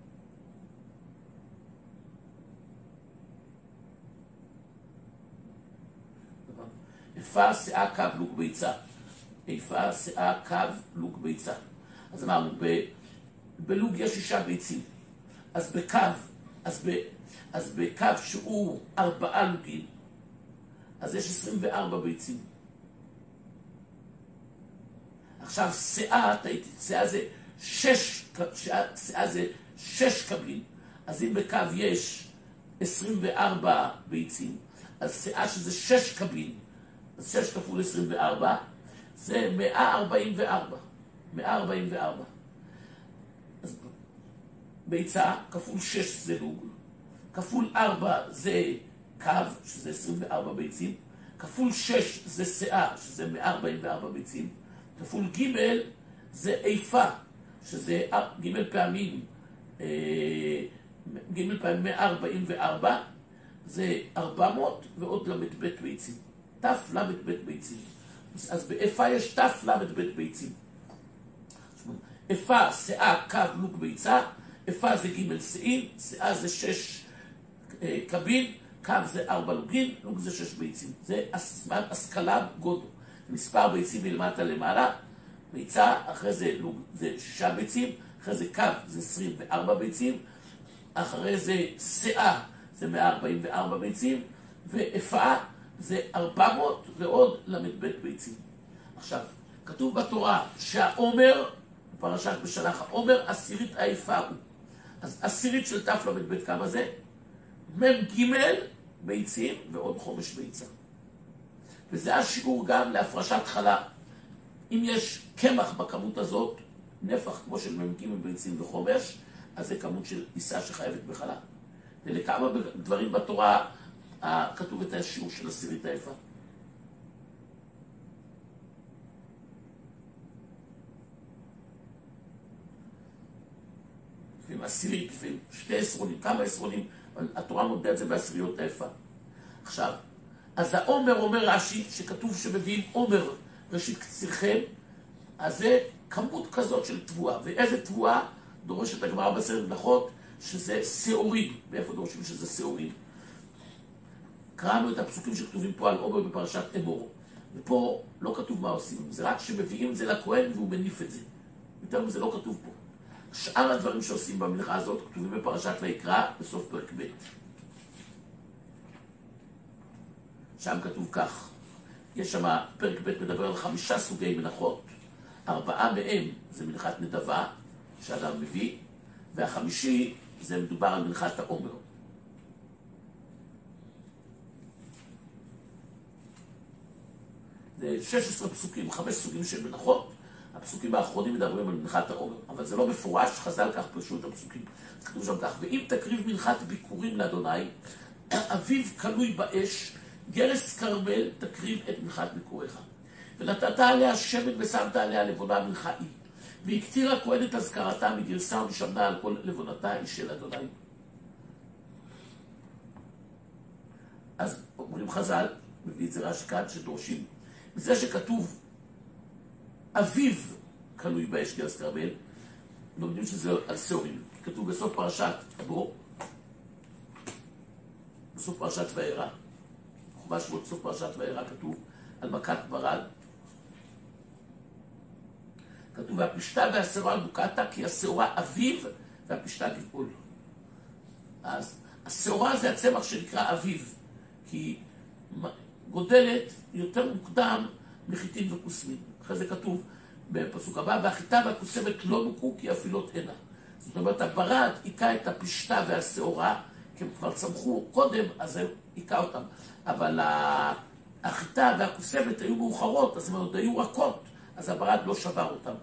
איפה, שאה, קו, לוג, ביצה. איפה, שאה, קו, לוג, ביצה. אז אמרנו, בלוג יש 6 ביצים. אז בקו, אז בקו שהוא 4 לוגים, אז יש 24 ביצים. עכשיו, שאה זה 6 קבין. אז אם בקו יש 24 ביצים, אז שאה שזה 6 קבין, אז 6 כפול 24, זה 144. 144. אז ביצה כפול 6 זה לוג, כפול 4 זה קו, שזה 24 ביצים, כפול 6 זה שאה, שזה 144 ביצים, כפול ג' זה איפה, שזה ג' פעמים 144, זה 400 ועוד למ"ב ביצים. תף למ"ב ביצים. אז באיפה יש תף למ"ב ביצים. איפה, שאה, קו, לוג, ביצה. איפה זה ג' שאים, שאה זה 6 קבין, קו זה 4 לוגים, לוג זה 6 ביצים. זה השכלה גודל. מספר ביצים מלמטה למעלה, ביצה, אחרי זה לוג זה 6 ביצים, אחרי זה קו זה 24 ביצים, אחרי זה שאה זה 144 ביצים, ואיפה זה 400 ועוד למ"ב ביצים. עכשיו, כתוב בתורה שהעומר, בפרשת בשלח, העומר עשירית האיפה הוא. אז עשירית של תף למ"ב כמה זה? מ"ג ביצים ועוד חומש ביצה. וזה השיעור גם להפרשת חלה. אם יש קמח בכמות הזאת, נפח כמו של מ"ג ביצים וחומש, אז זה כמות של אישה שחייבת בחלה. ולכמה דברים בתורה כתוב את השיעור של עשירית האיפה. לפעמים עשירית, לפעמים 2 עשרונים, כמה עשרונים, אבל התורה מודדה את זה בעשיריות האיפה. עכשיו, אז העומר אומר רש"י, שכתוב שמביאים עומר ראשית קצירכם, אז זה כמות כזאת של תבואה. ואיזה תבואה דורשת הגמרא בסרט מלאכות? שזה שעורים. ואיפה דורשים שזה שעורים? קראנו את הפסוקים שכתובים פה על עומר בפרשת אמור. ופה לא כתוב מה עושים, זה רק שמביאים את זה לכהן והוא מניף את זה. יותר מזה לא כתוב פה. שאר הדברים שעושים במלאכה הזאת כתובים בפרשת ויקרא בסוף פרק ב'. שם כתוב כך, יש שם פרק ב' מדבר על 5 סוגי מנחות, 4 מהם זה מנחת נדבה שאדם מביא, והחמישי זה מדובר על מנחת העומר. זה 16 פסוקים, 5 סוגים של מנחות, הפסוקים האחרונים מדברים על מנחת העומר, אבל זה לא מפורש, חז"ל כך פרשו את הפסוקים. אז כתוב שם כך, ואם תקריב מנחת ביקורים לאדוני, אביו כלוי באש, גרס כרמל תקריב את מנחת ביקוריך. ונתת עליה שמן ושמת עליה לבונה מלכאי, והקטיר הכהן את אזכרתה מגרסה ומשמנה על כל לבונתה היא של אדוני. אז אומרים חז"ל, מביא את זה רש"י כאן, שדורשים, מזה שכתוב אביו כלוי באש גרס כרמל, לומדים שזה על שעורים. כתוב בסוף פרשת אבו, בסוף פרשת וארא, חומש שמות בסוף פרשת וארא כתוב על מכת ברד, כתוב והפשתה והשעורה על בוקעתה, כי השעורה אביו והפשתה גבעול. אז השעורה זה הצמח שנקרא אביו, כי גודלת יותר מוקדם מחיטין וכוסמין. אחרי זה כתוב בפסוק הבא, והחיטה והכוסמת לא בוקעו כי אפילות הנה. זאת אומרת, הברד עיקה את הפשתה והשעורה, כי הם כבר צמחו קודם, אז זה עיקה אותם. אבל החיטה והכוסמת היו מאוחרות, אז הם עוד היו רכות, אז הברד לא שבר אותם.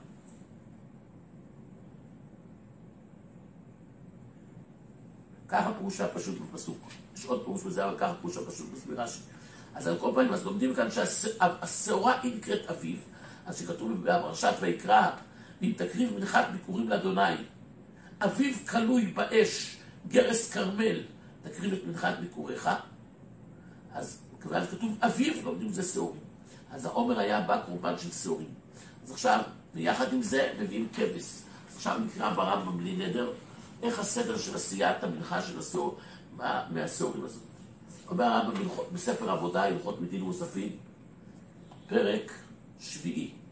ככה פירוש הפשוט בפסוק. יש עוד פירוש בזה, אבל ככה פירוש הפשוט ברש"י. אז על כל פעמים, אז לומדים כאן שהשעורה היא נקראת אביב, אז שכתוב בפרשת ויקרא, ואם תקריב מנחת ביקורים לאדוני, אביב כלוי באש, גרס כרמל, תקריב את מנחת ביקוריך. אז כתוב אביב, לומדים זה שעורים. אז העומר היה בא קורבן של שעורים. אז עכשיו, ויחד עם זה, מביאים כבש. אז עכשיו נקרא ברמב"ם בלי נדר, איך הסדר של עשיית המנחה של השעור, מהשעורים הזאת. אומר הרמב"ם בספר עבודה, הלכות מדין מוספים, פרק 7.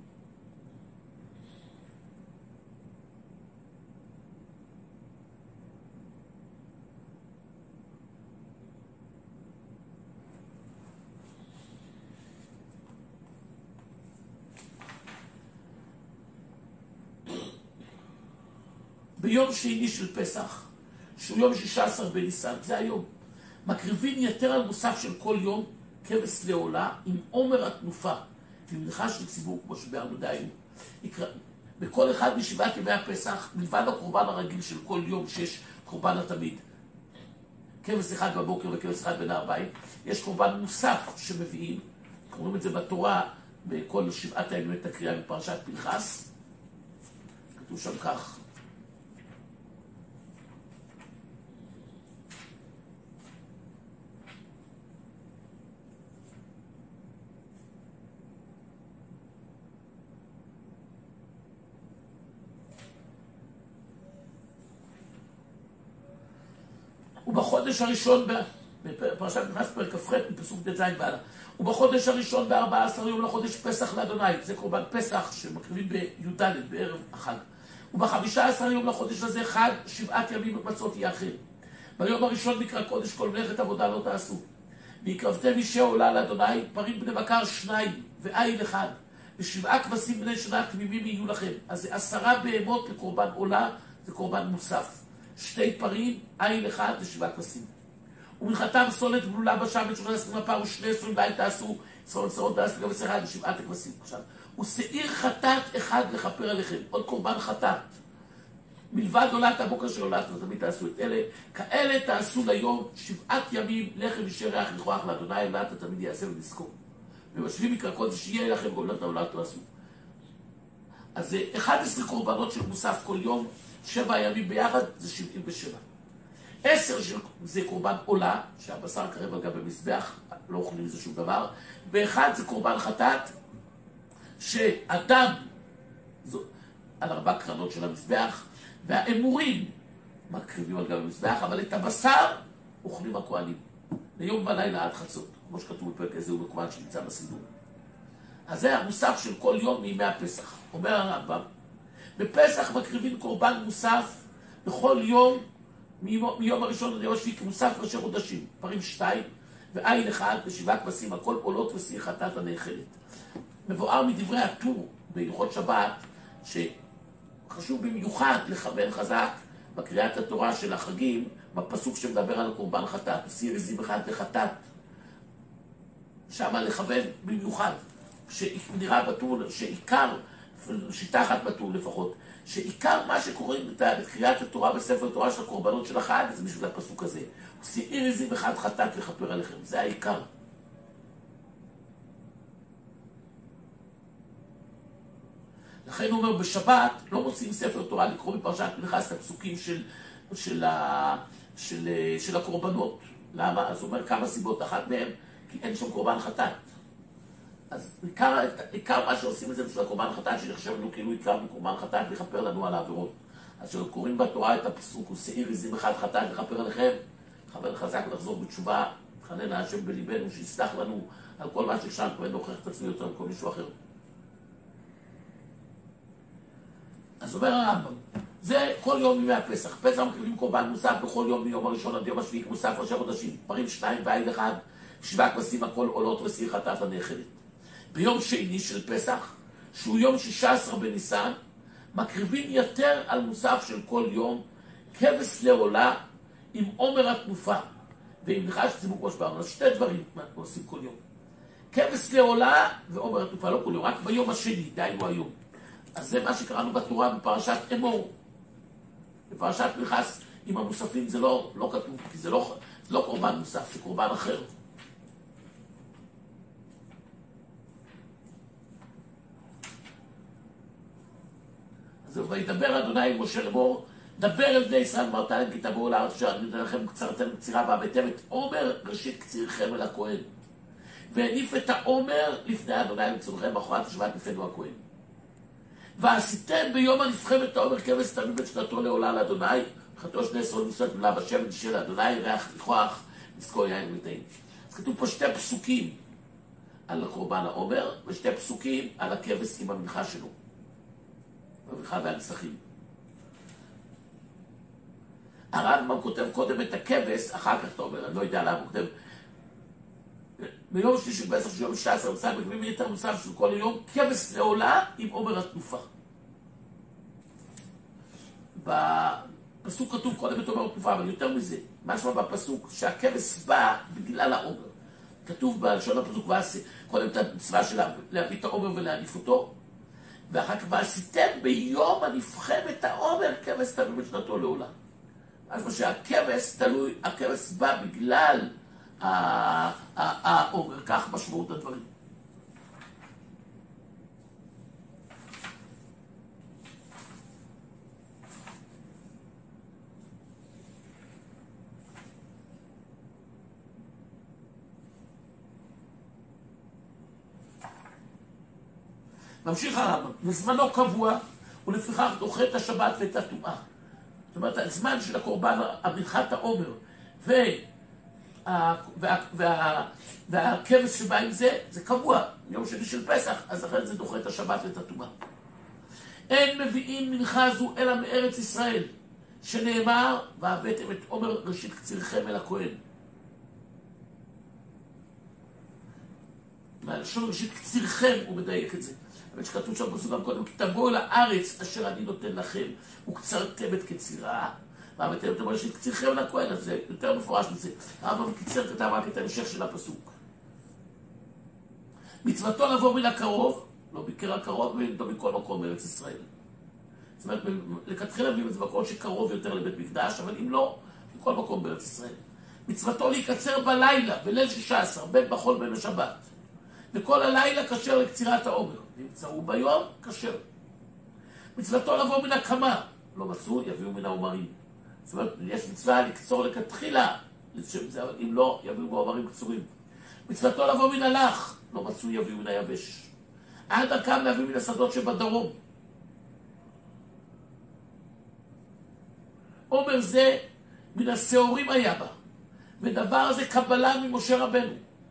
ביום שני של פסח, שהוא יום 16 בניסן, זה היום, מקריבים יתר על מוסף של כל יום, כבש לעולה, עם עומר התנופה, ומנחה של ציבור כמו שבעמודה היום. בכל אחד משבעת ימי הפסח, מלבד הקורבן הרגיל של כל יום שיש קורבן התמיד, כבש אחד בבוקר וכבש אחד בין הערביים, יש קורבן מוסף שמביאים, קוראים את זה בתורה, בכל שבעת הימים את הקריאה בפרשת פנחס, כתוב שם כך, ובחודש הראשון, בפרשת פנחס פרק כ"ח, מפסוק ט"ז והלאה, ובחודש הראשון ב14 יום לחודש פסח לאדוני, זה קורבן פסח שמקריבים בי"ד בערב החג, וב15 יום לחודש הזה חג 7 ימים מצות יאכל. ביום הראשון נקרא קודש כל מלאכת עבודה לא תעשו. והקרבתם אישי עולה לאדוני, פרים בני בקר 2 ועיל 1, ו7 כבשים בני שנה תמימים יהיו לכם. אז זה 10 בהמות לקורבן עולה, זה קורבן מוסף. 2 פרים, עיל 1 ו7 כבשים. ומנחתם סולת בלולה בשבת 18 מפה ו12 בעיל תעשו, סולת תעשו גם 1 ו7 כבשים. עכשיו, ושעיר חטאת אחד לכפר עליכם, עוד קורבן חטאת. מלבד עולת הבוקר של עולת, תמיד תעשו את אלה, כאלה תעשו ליום 7 ימים לחם אישי ריח לכוח לאדוני, עולת תמיד יעשה ונזכור. ובשביל מקרא קודש יהיה לכם גאולת העולת תעשו. אז זה 11 קורבנות של מוסף כל יום, 7 ימים ביחד, זה 77. 10 זה קורבן עולה, שהבשר קרב על גבי מזבח, לא אוכלים מזה שום דבר, ואחד זה קורבן חטאת, שאדם, על 4 קרנות של המזבח, והאמורים מקריבים על גבי המזבח, אבל את הבשר אוכלים הכהנים, ליום ולילה עד חצות, כמו שכתוב בפרק הזה ובקומן שנמצא בסידור. אז זה המוסף של כל יום מימי הפסח, אומר הרמב"ם. בפסח מקריבים קורבן מוסף בכל יום, מיום הראשון עד יום השביעי, כמוסף ראשי חודשים, פרים 2 ועיל 1 ו7 כבשים, הכל עולות ושעיר חטאת הנאכלת. מבואר מדברי הטור בהלכות שבת, שחשוב במיוחד לכוון חזק בקריאת התורה של החגים, בפסוק שמדבר על קורבן חטאת, שעיר עזים 1 לחטאת. שמה לכוון במיוחד, שנראה בטור שעיקר, שיטה אחת בטור לפחות, שעיקר מה שקוראים בקריאת התורה בספר התורה של הקורבנות של החג, זה בשביל הפסוק הזה. שעיר עזים 1 חטאת לכפר עליכם, זה העיקר. לכן הוא אומר, בשבת לא מוצאים ספר תורה לקרוא בפרשת פנחס את הפסוקים של הקורבנות. למה? אז הוא אומר כמה סיבות, אחת מהן, כי אין שם קורבן חטאת. אז עיקר מה שעושים את זה בשביל הקורבן חטאת, שנחשב לנו כאילו עיקר מקורבן חטאת לכפר לנו על העבירות. אז כשקוראים בתורה את הפסוק, ושעיר עזים 1 חטאת לכפר עליכם, חבר חזק לחזור בתשובה, תחנן השם בליבנו, שיסלח לנו על כל מה ששם, ואין נוכח את עצמי יותר מכל מישהו אחר. אז אומר הרמב"ם, זה כל יום מימי הפסח. פסח מקריבים קורבן מוסף בכל יום מיום הראשון עד יום השביעי, מוסף ראשי חודשים, פרים 2 ועיל 1, 7 כבשים, הכל עולות ושעיר חטאת הנאכלת. ביום שני של פסח, שהוא יום 16 בניסן, מקריבים יתר על מוסף של כל יום, כבש לעולה עם עומר התנופה, ועם נחש צימוק ראש בארון. אז 2 דברים עושים כל יום. כבש לעולה ועומר התנופה, לא כל יום, רק ביום השני, דהיינו היום. אז זה מה שקראנו בתורה בפרשת אמור. בפרשת פנחס עם המוספים זה לא כתוב, כי זה לא קורבן מוסף, זה קורבן אחר. אז וידבר אדוני עם משה לאמור, דבר אל בני ישראל ואמרת להם כי תבואו לארץ אשר אני נותן לכם קצרתם קצירה והבאתם את עומר ראשית קצירכם אל הכהן. והניף את העומר לפני אדוני לצורכם מאחורת השבעת לפנינו הכהן. ועשיתם ביום הנפכם את העומר כבש תמיד את שנתו לעולה לאדוני, וחטאו 12 נושאת מלה בשמן של אדוני, ריח ניחוח, נזכור יין וטעים. אז כתוב פה 2 פסוקים על הקורבן העומר, ו2 פסוקים על הכבש עם המנחה שלו. המנחה והנסכים. הרמב"ם כותב קודם את הכבש, אחר כך אתה אומר, אני לא יודע למה הוא כותב, ביום שלישי בעשר של יום 19 נוסף מקבלים יתר נוסף של כל היום, כבש לעולה עם עומר התנופה. בפסוק כתוב קודם את עומר התנופה, אבל יותר מזה, משמע בפסוק שהכבש בא בגלל העומר. כתוב בלשון הפסוק, קודם את המצווה שלה להביא את העומר ולהניף אותו, ואחר כך ועשיתם ביום הנפכם את העומר כבש תמיד בשנתו לעולה. משמע הכבש בא בגלל העומר, כך משמעות הדברים. ממשיך הרמב"ם, וזמנו קבוע, ולפיכך דוחה את השבת ואת הטומאה. זאת אומרת, הזמן של הקורבן, מנחת העומר, והכבש שבא עם זה קבוע, יום שני של פסח, אז אחרי זה דוחה את השבת ואת הטומאה. אין מביאים מנחה זו אלא מארץ ישראל, שנאמר, והבאתם את עומר ראשית קצירכם אל הכהן. מהלשון ראשית קצירכם הוא מדייק את זה. אבל שכתוב שם פסוק גם קודם, כי תבואו לארץ אשר אני נותן לכם, וקצרתם את קצירה, והבאתם את עומר ראשית קצירכם אל הכהן, אז זה יותר מפורש מזה. הרמב"ם קיצר כתב רק את ההמשך של הפסוק. מצוותו לבוא מן הקרוב, לא ביקר הקרוב, ולא מכל מקום בארץ ישראל. זאת אומרת, לכתחילה מביאים את זה מקום שקרוב יותר לבית מקדש, אבל אם לא, מכל מקום בארץ ישראל. מצוותו להיקצר בלילה, בליל 16, בין בחול בין השבת. וכל הלילה כשר לקצירת העומר. נמצאו ביום, כשר. מצוותו לבוא מן הקמה, לא מצאו, יביאו מן העומרים. זאת אומרת, יש מצווה לקצור לכתחילה, אבל אם לא, יביאו בעומרים קצורים. מצוותו לבוא מן הלך, לא מצאו, יביאו מן היבש. עד דרכם להביא מן השדות שבדרום. עומר זה מן השעורים היה בה, ודבר זה קבלה ממשה רבנו.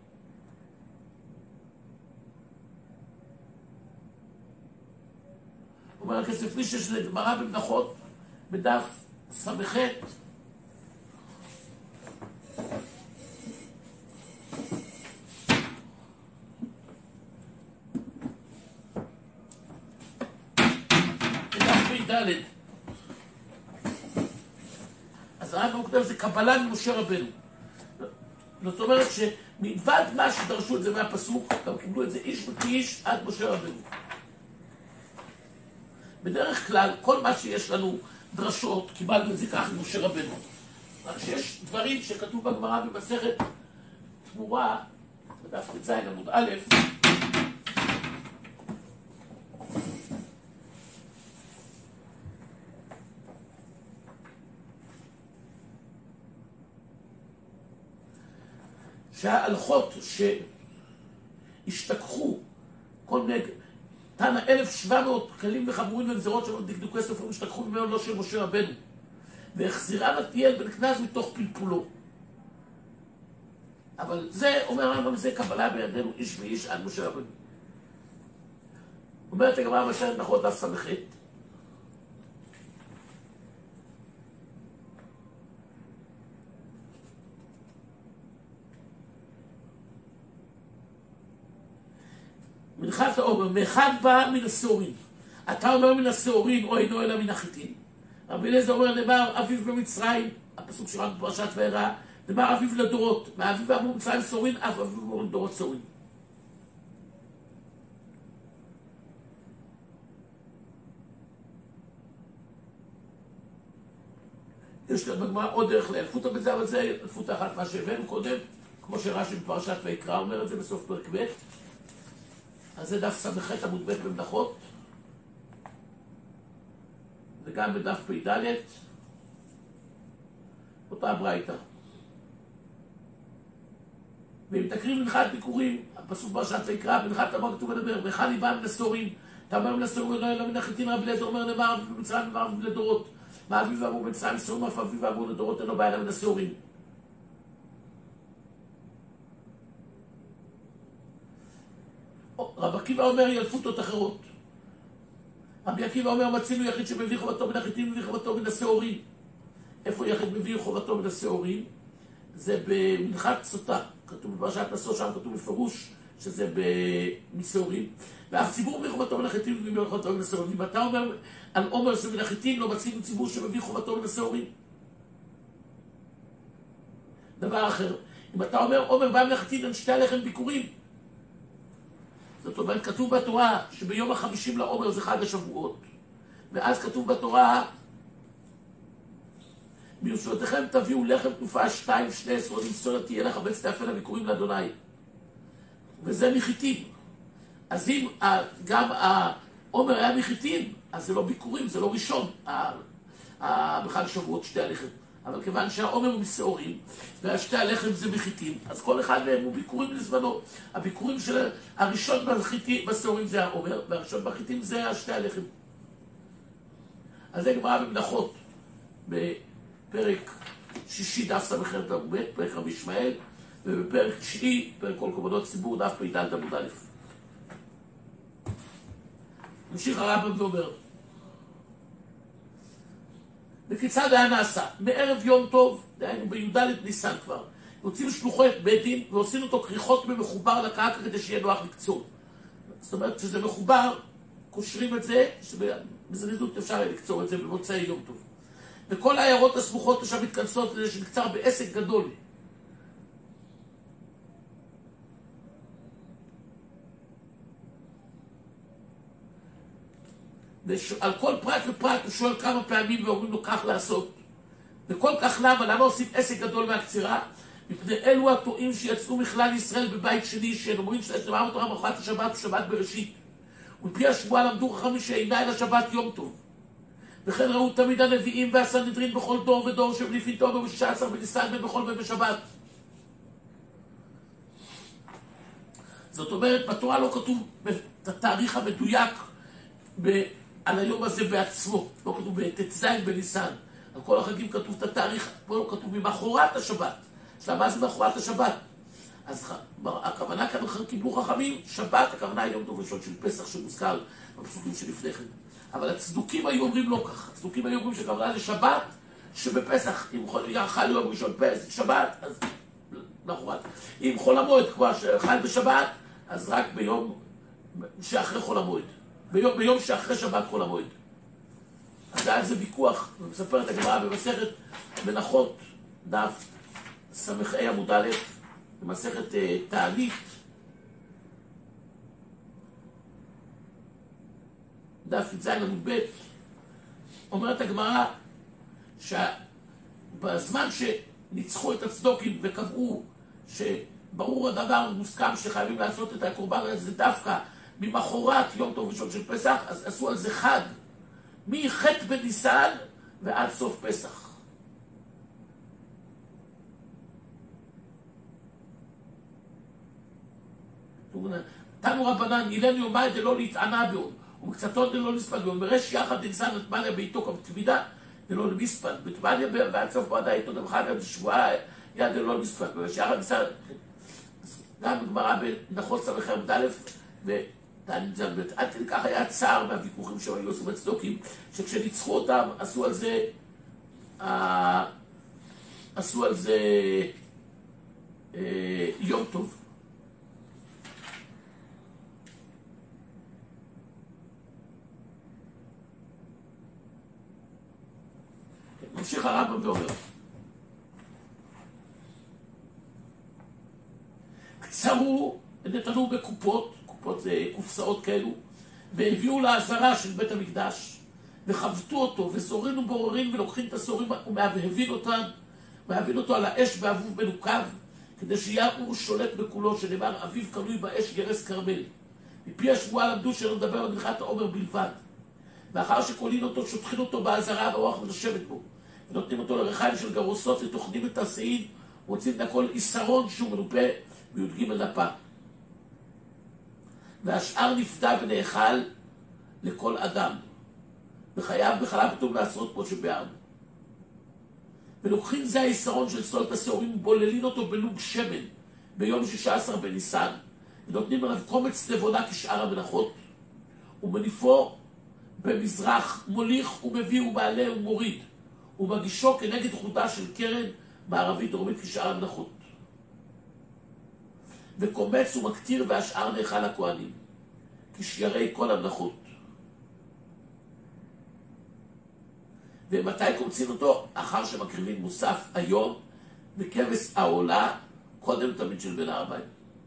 אומר הכסף לישה שזה גמרא במנחות בדף ס"ח. בדף פ"ד. אז הרמב"ם כותב זה קבלה ממשה רבנו. זאת אומרת שמלבד מה שדרשו את זה מהפסוק, גם קיבלו את זה איש וכאיש עד משה רבנו. בדרך כלל, כל מה שיש לנו דרשות, קיבלנו את זה כך ממשה רבנו. רק שיש דברים שכתוב בגמרא במסכת תמורה, בדף ט"ז עמוד א', שההלכות שהשתכחו כל מיני תנא 1,700 כלים וחמורים ונזירות שלו דקדוקי סופרים השתכחו ממנו לא של משה רבנו, והחזירה נתיאל בן כנז מתוך פלפולו. אבל זה, אומר הרמב"ם, זה קבלה בידינו איש ואיש עד משה רבנו. אומרת הגמרא במסכת מנחות דף ס"ח, מנחת העומר, מאחד בא מן השעורים. אתה אומר מן השעורים או אינו אלא מן החיטים. רבי אליעזר אומר נאמר אביו במצרים, הפסוק שלנו בפרשת וארא, נאמר אביו לדורות, מהאביו אמרו מצרים שעורים, אף אביו אמרו לדורות שעורים. יש כאן בגמרא עוד דרך לאלפותא בזה, אבל זה אלפותא אחת מה שהבאנו קודם, כמו שרש"י בפרשת ויקרא אומר את זה בסוף פרק ב'. אז זה דף ס"ח עמוד ב' במנחות, וגם בדף פ"ד, אותה ברייתא. ואם תקריב מנחת ביקורים, הפסוק פרשת ויקרא, מנחת אמר כתוב לדבר, והיכן היא באה מן הסורים, אתה אומר מן הסורים, לא מן החיטין רבי אליעזר, אומר נאמר אביב במצרים נאמר אביב לדורות, מה אביב ואמור במצרים סורים, אף אביב ואמור לדורות, אינו בא אלא מן הסורים. רבי עקיבא אומר ילפותות אחרות. רבי עקיבא אומר מצינו יחיד שמביא חובתו מן החיטין ומביא חובתו מן השעורים. איפה יחיד מביא חובתו מן השעורים? זה במנחת סוטה, כתוב בפרשת נשוא, שם כתוב בפירוש שזה משעורים. ואף ציבור מביא חובתו מן החיטין ומביא חובתו מן השעורים. אם אתה אומר על עומר שמן החיטין, לא מצינו ציבור שמביא חובתו מן השעורים. דבר אחר, אם אתה אומר עומר בא מן החיטין, שתי הלחם ביקורים. זאת אומרת, כתוב בתורה שביום ה-50 לעומר זה חג השבועות, ואז כתוב בתורה ברשותכם תביאו לחם תנופה 2 שני עשרות למסור תהיה לך בצד תאפל הביקורים לאדוני, וזה מחיטין. אז אם גם העומר היה מחיטין, אז זה לא ביקורים, זה לא ראשון בחג שבועות שתי הלחם. אבל כיוון שהעומר הוא משעורים, והשתי הלחם זה מחיטים, אז כל אחד מהם הוא ביקורים לזמנו. הביקורים של הראשון בשעורים זה העומר, והראשון בחיטים זה השתי הלחם. אז זה גמרא במנחות, בפרק 6 דף ס"ח עמוד ב', פרק רבי ישמעאל, ובפרק 9, פרק כל קורבנות ציבור, דף פ"ד עמוד א'. ממשיך הרמב"ם ואומר, וכיצד היה נעשה? מערב יום טוב, דהיינו בי"ד ניסן כבר, יוצאים שלוחו את בית דין ועושים אותו כריכות במחובר לקרקע כדי שיהיה נוח לקצור. זאת אומרת שזה מחובר, קושרים את זה, שבזריזות אפשר לקצור את זה במוצאי יום טוב. וכל העיירות הסמוכות עכשיו מתכנסות לזה שנקצר בעסק גדול. ועל כל פרט ופרט הוא שואל כמה פעמים ואומרים לו כך לעשות. וכל כך למה עושים עסק גדול מהקצירה? מפני אלו הטועים שיצאו מכלל ישראל בבית שני, שהם אומרים שנאמר בתורה מנוחת השבת ושבת בראשית. ומפי השבועה למדו חכמים שאינה אלא שבת יום טוב. וכן ראו תמיד הנביאים והסנהדרין בכל דור ודור שבלפני תומר ב16 בניסן ובכל בית בשבת. זאת אומרת, בתורה לא כתוב את התאריך המדויק על היום הזה בעצמו, לא כתוב בט"ז בניסן. על כל החגים כתוב את התאריך, פה לא כתוב ממחרת השבת. מה זה מחרת השבת? אז הכוונה כאן קיבלו חכמים, שבת, הכוונה היא יום טוב ראשון של פסח שמוזכר בפסוקים שלפני כן. אבל הצדוקים היו אומרים לא כך. הצדוקים היו אומרים שכוונה לשבת שבפסח, אם חל יום ראשון פסח, שבת, אז מחרת. אם חול המועד כבר שחל בשבת, אז רק ביום שאחרי חול המועד. ביום שאחרי שבת חול המועד. אז היה איזה ויכוח, ומספר את הגמרא במסכת מנחות, דף ס"ה עמוד א', במסכת תענית, דף י"ז עמוד ב', אומרת הגמרא שבזמן שניצחו את הצדוקים וקבעו שברור הדבר מוסכם שחייבים לעשות את הקורבן הזה דווקא ממחרת יום טוב ראשון של פסח, אז עשו על זה חג מח' בניסן ועד סוף פסח. תנו רבנן, אילנו יומיים דלא להתענה בו, ומקצתון דלא נספד בו, מרש יחד דניסן ותמליה ביתו כמתמידה דלא נספד, ותמליה ועד סוף בעדה איתו דמחד שבועה יד דלא נספד, ומרש יחד ניסן, גם בגמרא בנחות ס"ח עמוד א', עד כדי כך היה צער מהוויכוחים שהיו עשו בצדוקים, שכשניצחו אותם עשו על זה יום טוב. ממשיך הרמב"ם ואומר, קצרו, נתנו בקופות, קופות זה קופסאות כאלו, והביאו לעזרה של בית המקדש, וחבטו אותו, וזורינו בוררים ולוקחים את הסורים ומהבין אותו על האש באבוב מנוקב, כדי שיהיה אור שולט בכולו, שנאמר אביו קנוי באש גרס כרמל. מפי השבועה למדו שלא לדבר על מלכת העומר בלבד. ואחר שקולין אותו, שוטחין אותו בעזרה והרוח מנשבת בו. ונותנים אותו לרחיים של גרוסות, ותוכנים את השעין, ומוצאים את הכל איסרון שהוא מנופה בי"ג נפה. והשאר נפדה ונאכל לכל אדם. וחייב בחלב פתאום לעשרות כמו שבארנו. ולוקחים זה האיסרון של סולת השעורים, ובוללין אותו בלוג שמן, ביום 16 בניסן, ונותנים עליו קומץ לבונה כשאר המנחות, ומניפו במזרח מוליך ומביא ומעלה ומוריד, ומגישו כנגד חודה של קרן מערבית דרומית כשאר המנחות. וקומץ ומקטיר והשאר נאכל הכהנים, כשיירי כל המנחות. ומתי קומצים אותו? אחר שמקריבים מוסף היום בכבש העולה, קודם תמיד של בין הערביים.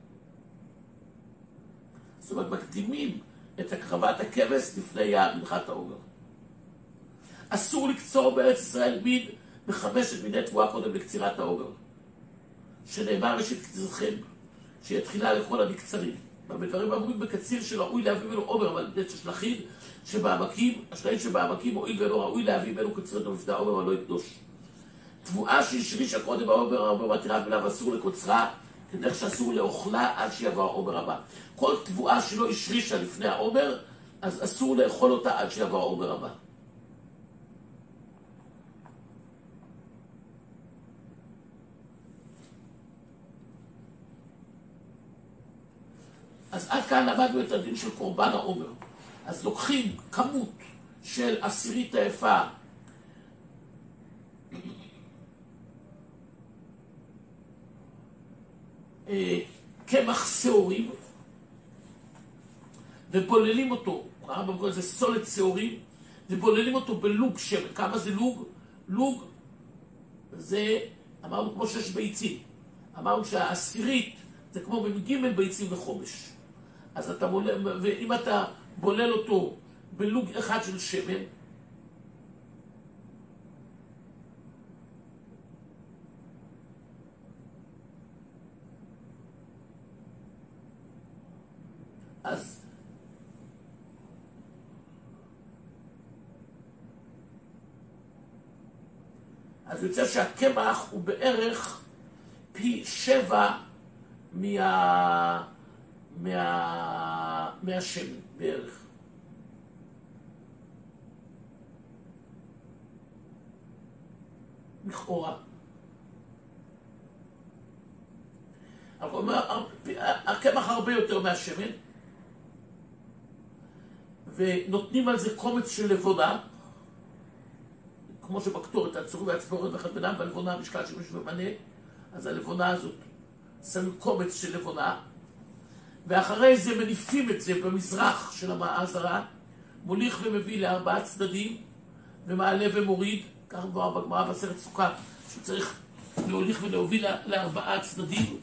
זאת אומרת, מקדימים את הקרבת הכבש לפני מנחת העוגר. אסור לקצור בארץ ישראל מין בחמשת מיני תבואה קודם לקצירת העוגר, שנאמר ראשית קצירכם, שיהיה תחילה לכל הנקצרים. בדברים אמורים בקציר שראוי להביא ממנו עומר, אבל נדעת ששלחים שבעמקים הועיל ולא ראוי להביא ממנו קצרתו לפני העומר, אבל לא יקדוש. תבואה שהשרישה קודם העומר מתירה בלה ואסור לקוצרה, כדרך שאסור לאוכלה עד שיבוא העומר הבא. כל תבואה שלא השרישה לפני העומר, אז אסור לאכול אותה עד שיבוא העומר הבא. אז עד כאן למדנו את הדין של קורבן העומר. אז לוקחים כמות של עשירית היפה, קמח שעורים, ובוללים אותו, הרמב"ם קורא לזה סולת שעורים, ובוללים אותו בלוג שמן. כמה זה לוג? לוג זה, אמרנו כמו 6 ביצים. אמרנו שהעשירית זה כמו מ"ג ביצים וחומש. אז אתה בולל, ואם אתה בולל אותו בלוג אחד של שמן, אז יוצא שהקמח הוא בערך פי 7 מהשמן בערך. לכאורה. הקמח הרבה יותר מהשמן, ונותנים על זה קומץ של לבונה, כמו שבקטורת, הצורים והצבורת ואחד בינם, והלבונה המשקל שמישהו במנה, אז הלבונה הזאת שמים קומץ של לבונה, ואחרי זה מניפים את זה במזרח של המעזרה, מוליך ומביא ל4 צדדים, ומעלה ומוריד, כך מבואר בגמרא בסרט סוכה, שצריך להוליך ולהוביל ל4 צדדים.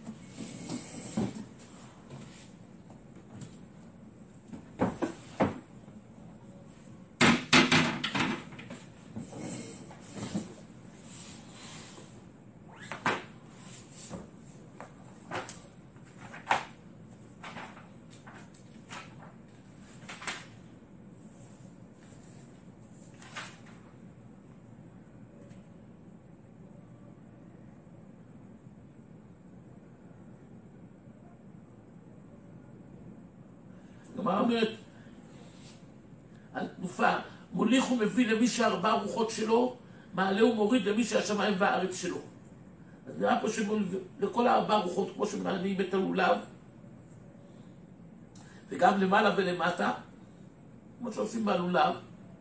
כלומר אומרת, התנופה, מוליך ומביא למי ש4 רוחות שלו, מעלה ומוריד למי שהשמיים והארץ שלו. אז נראה פה שלכל 4 רוחות, כמו שמנהלים את הלולב, וגם למעלה ולמטה, כמו שעושים בלולב,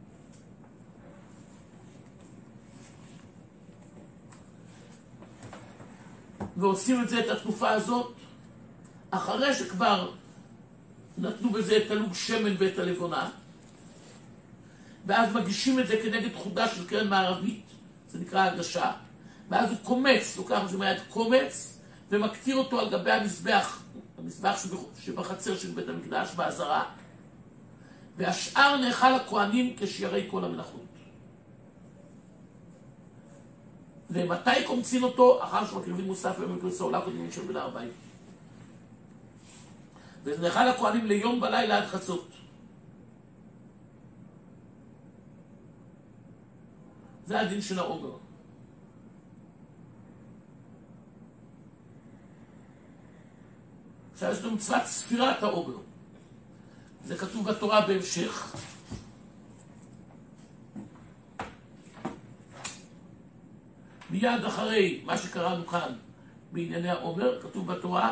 ועושים את זה, את התנופה הזאת, אחרי שכבר נתנו בזה את הלוג שמן ואת הלבונה, ואז מגישים את זה כנגד חודה של קרן מערבית, זה נקרא הגשה, ואז הוא קומץ, לוקח את זה מיד קומץ, ומקטיר אותו על גבי המזבח שבחצר של בית המקדש, בעזרה, והשאר נאכל הכהנים כשיירי כל המלאכות. ומתי קומצין אותו? אחר שמקריבים מוסף ומקריסו עולה קודמים של בני 40. ונאכל הכהנים ליום בלילה עד חצות. זה הדין של העומר. עכשיו יש לנו מצוות ספירת העומר. זה כתוב בתורה בהמשך. מיד אחרי מה שקראנו כאן בענייני העומר, כתוב בתורה,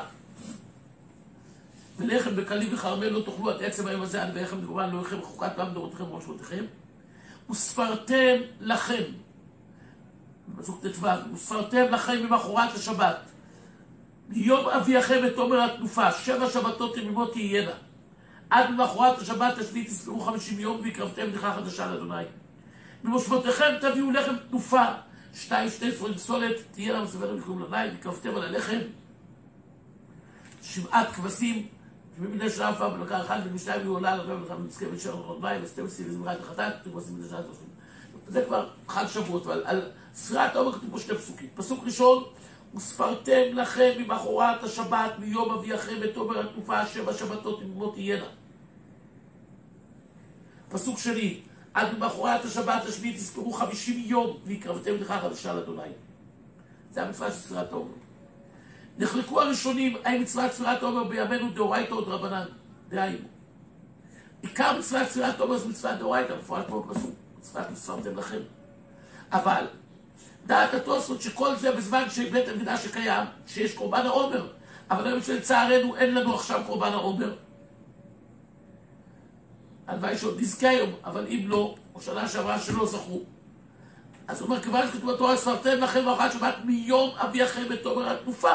ולחם בקלי וחרמל לא תאכלו עד עצם היום הזה, עד ולחם דגורן לא יחם חוקת פעם דורותיכם ומשמעותיכם, וספרתם לכם, בפסוק ט"ו, וספרתם לכם ממחרת השבת, מיום אביכם את עומר התנופה, 7 שבתות תמימות תהיינה, עד למחרת השבת השביעית תספרו 50 יום והקרבתם בדיחה חדשה לאדוני. במושבותיכם תביאו לחם תנופה, 2 ספרים סולת, תהיה להם ספרים לקרום לנאי, והקרבתם על הלחם 7 כבשים, ובמיני שעה אף פעם בלקר אחד, ובמשניים יהיו עולה, לבוא ולכם נזכה בין שער וחוד מים, וסתם סיבי זמרת החטאת, כבשים במיני שעה זושים. זה כבר חג שבועות, אבל על ספירת העומר כתוב פה 2 פסוקים. פסוק ראשון, וספרתם לכם ממחרת השבת, מיום אביכם את עומר התנופה, 7 שבתות תמימות תהיינה. פסוק שני, עד למחרת השבת השביעית תספרו 50 יום והקרבתם בדיחה חדשה לאדוני. זה המצווה של ספירת העומר. נחלקו הראשונים, האם מצוות ספירת העומר בימינו דאורייתא או דרבנן? דהיינו. עיקר מצוות ספירת העומר זה מצוות דאורייתא, בפועל פה בפסוק, מצוות וספרתם לכם. אבל דעת התוספות שכל זה בזמן שבית המקדש שקיים, שיש קורבן העומר, אבל היום שלצערנו אין לנו עכשיו קורבן העומר. הלוואי שעוד נזכה היום, אבל אם לא, או שנה שעברה שלא זכו. אז הוא אומר, כיוון שכתוב בתורה, ספרתם לכם מאחרת שבת מיום אביכם את עומר התנופה.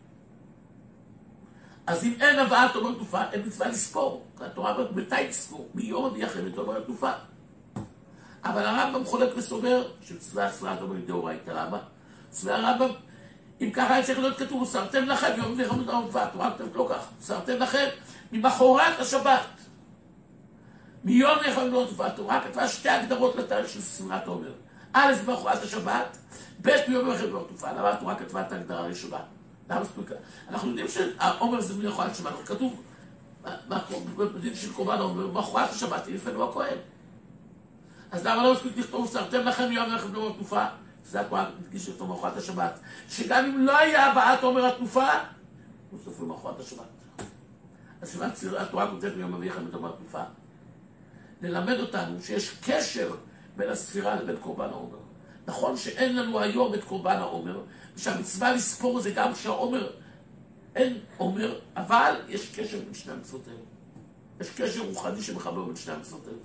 אז אם אין הבאת עומר התנופה, אין מצווה לספור. התורה אומרת, מתי תספור? מיום אביכם את עומר התנופה. אבל הרמב"ם חולק וסובר שמצווה ספירת עומר דאורייתא. למה? והרמב"ם, אם ככה היה צריך להיות כתוב, ספרתם לכם מיום אביכם את עומר התנופה. התורה כתוב לא כך. ספרתם לכם ממחרת השבת. מיום אביכם את עומר התנופה. התורה כתבה 2 הגדרות לתאריך של ספירת עומר. א' במחרת השבת, ב' ביום אביכם את עומר התנופה. למה התורה כתבה את ההגדרה הראשונה? אנחנו יודעים שהעומר זה בלי מחרת השבת. כתוב בדין של קורבן העומר, מחרת השבת, לפנינו הכהן. אז למה לא מספיק לכתוב, ספרתם לכם מיום אביכם את עומר התנופה? זה התורה מדגיש לכתוב מחרת השבת. שגם אם לא היה הבאת עומר התנופה, הוא סופר מחרת השבת. אז התורה כותבת מיום אביכם את עומר התנופה. ללמד אותנו שיש קשר בין הספירה לבין קורבן העומר. נכון שאין לנו היום את קורבן העומר, ושהמצווה לספור זה גם כשהעומר אין עומר, אבל יש קשר בין שני המצוות האלה. יש קשר רוחני שמחבר בין שני המצוות האלה.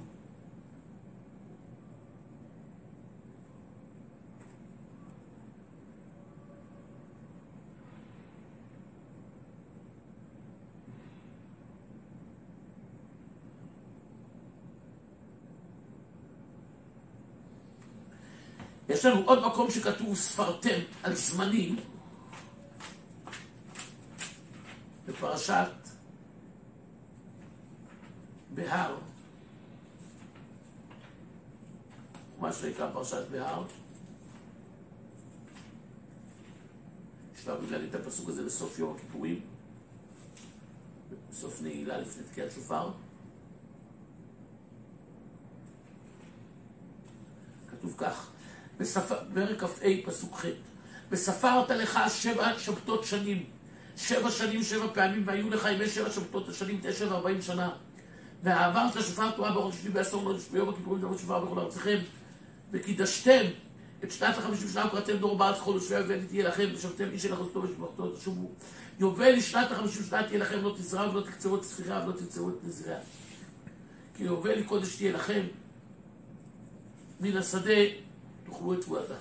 יש לנו עוד מקום שכתוב ספרתם על זמנים בפרשת בהר, מה שנקרא פרשת בהר. יש לנו בגלל את הפסוק הזה בסוף יום הכיפורים, בסוף נעילה לפני תקיעת שופר. כתוב כך, בפרק כ"ה פסוק ח', וספרת לך 7 שבתות שנים, 7 שנים 7 פעמים, והיו לך ימי 7 שבתות השנים 940 שנה, ועברת שופר תרועה בחודש שביעי בעשור חודש ביום הכיפורים דברות שופר בכל ארציכם, וקידשתם את שנת ה-50 שנה וקראתם דור בארץ חודש שביעי ובאמת תהיה לכם, ושבתם איש אל אחוזתו ושבחתו תשובו, יובל לשנת ה-50 שנה תהיה לכם, לא תזרע ולא תקצרו את ספירה ולא תקצרו את נזיריה, כי יובל לי קודש תהיה לכם, מן השדה תאכלו את תבואתה.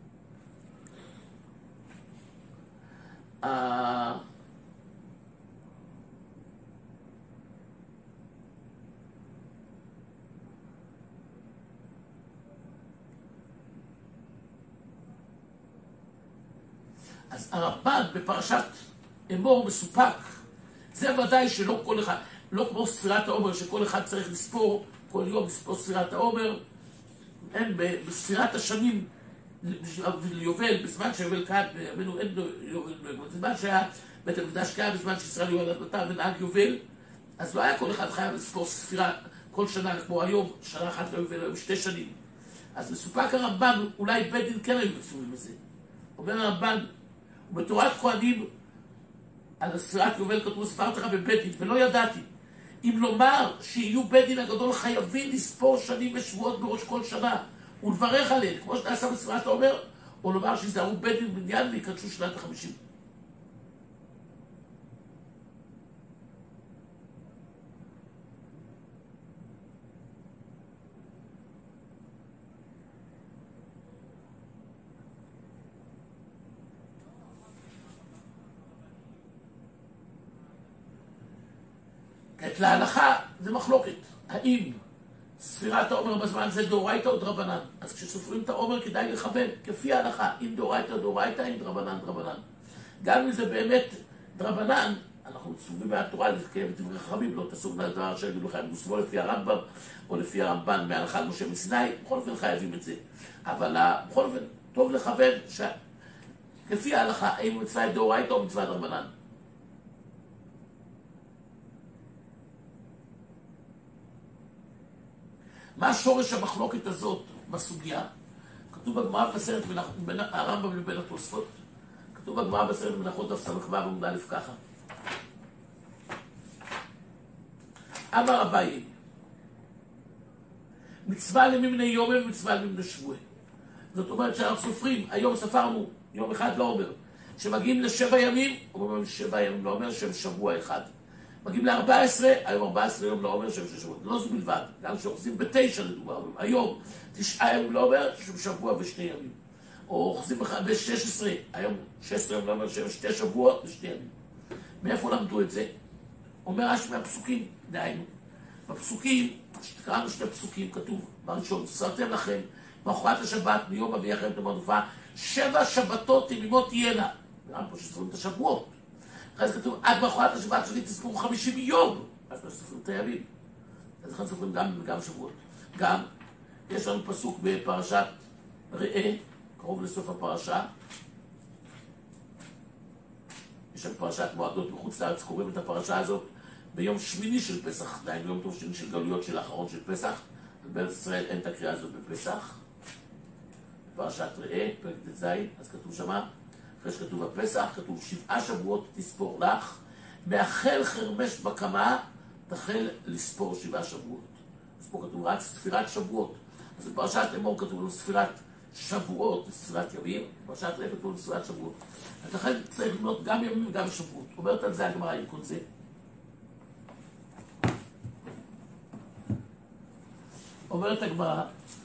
אז הרמב"ן בפרשת אמור מסופק, זה ודאי שלא כל אחד, לא כמו ספירת העומר שכל אחד צריך לספור כל יום לספור ספירת העומר, אין בספירת השנים ליובל, בזמן שיובל קיים, בימינו אין יובל, בזמן שהיה בית המקדש קיים, בזמן שישראל יובל אדמתה ונהג יובל, אז לא היה כל אחד חייב לספור ספירה כל שנה, כמו היום, שנה אחת ליובל, היום 2 שנים. אז מסופק הרמב"ן, אולי בית דין כן היו מצווים בזה. אומר הרמב"ן, ובתורת כהנים, על ספירת יובל כתוב, ספרתי לך בבית דין, ולא ידעתי. אם לומר שיהיו בית דין הגדול חייבים לספור שנים ושבועות בראש כל שנה, ולברך עליהם, כמו שנעשה בספירת העומר, או לומר שיזהרו בית דין בניין ויקדשו שנת ה-50. להלכה זה מחלוקת, האם ספירת העומר בזמן זה דאורייתא או דרבנן. אז כשסופרים את העומר כדאי לכוון, כפי ההלכה, אם דאורייתא דאורייתא, אם דרבנן דרבנן. גם אם זה באמת דרבנן, אנחנו מצווים מהתורה לקיים דברי חכמים, לא תעשו דבר שיגידו לכם, מוסבו לפי הרמב"ם או לפי הרמב"ן מהלכה למשה מסיני, בכל אופן חייבים את זה. אבל בכל אופן, טוב לכוון כפי ההלכה, האם מצווה דאורייתא או מצווה דרבנן. מה שורש המחלוקת הזאת בסוגיה? כתוב בגמרא בסרט בין הרמב"ם לבין התוספות. כתוב בגמרא בסרט מנחות דף ס"ו עמוד א' ככה. אמר אביי, מצווה למימני יום ומצווה למימני שבוע. זאת אומרת שאנחנו סופרים, היום ספרנו יום אחד לא אומר. כשמגיעים ל7 ימים, אומרים 7 ימים לא אומר שהם שבוע אחד. מגיעים ל14, היום 14 יום לא אומר שהם 6 שבועות, לא זו בלבד, גם שאוחזים ב9 לדוגמה, היום 9 ימים לא אומר שהם שבוע ו2 ימים, או אוחזים ב16, היום 16 יום לא אומר שהם 2 שבועות ו2 ימים. מאיפה למדו את זה? אומר רש"י מהפסוקים, דהיינו, בפסוקים, שקראנו 2 פסוקים, כתוב בראשון, סרתם לכם, מאחורת השבת, מיום אביכם את המנופה, 7 שבתות תמימות תהיינה, גם פה שספרים את השבועות. אחרי זה כתוב, עד מאחורת השבת שלי תספרו 50 יום. אז לא סופרים את הימים. אז לכן סופרים גם שבועות. גם, יש לנו פסוק בפרשת ראה, קרוב לסוף הפרשה. יש שם פרשת מועדות מחוץ לארץ, קוראים את הפרשה הזאת ביום שמיני של פסח, דהיינו יום טוב שני של גלויות של האחרון של פסח. בארץ ישראל אין את הקריאה הזאת בפסח. בפרשת ראה, פרק ט"ז, אז כתוב שמה, אחרי שכתוב בפסח, כתוב 7 שבועות תספור לך, מאחל חרמש בקמה, תחל לספור 7 שבועות. אז פה כתוב רק ספירת שבועות. אז בפרשת אמור כתוב לנו ספירת שבועות, ספירת ימים, בפרשת ראה כתוב ספירת שבועות. אז לכן צריך למנות גם ימים וגם שבועות. אומרת על זה הגמרא עם כל זה. אומרת הגמרא,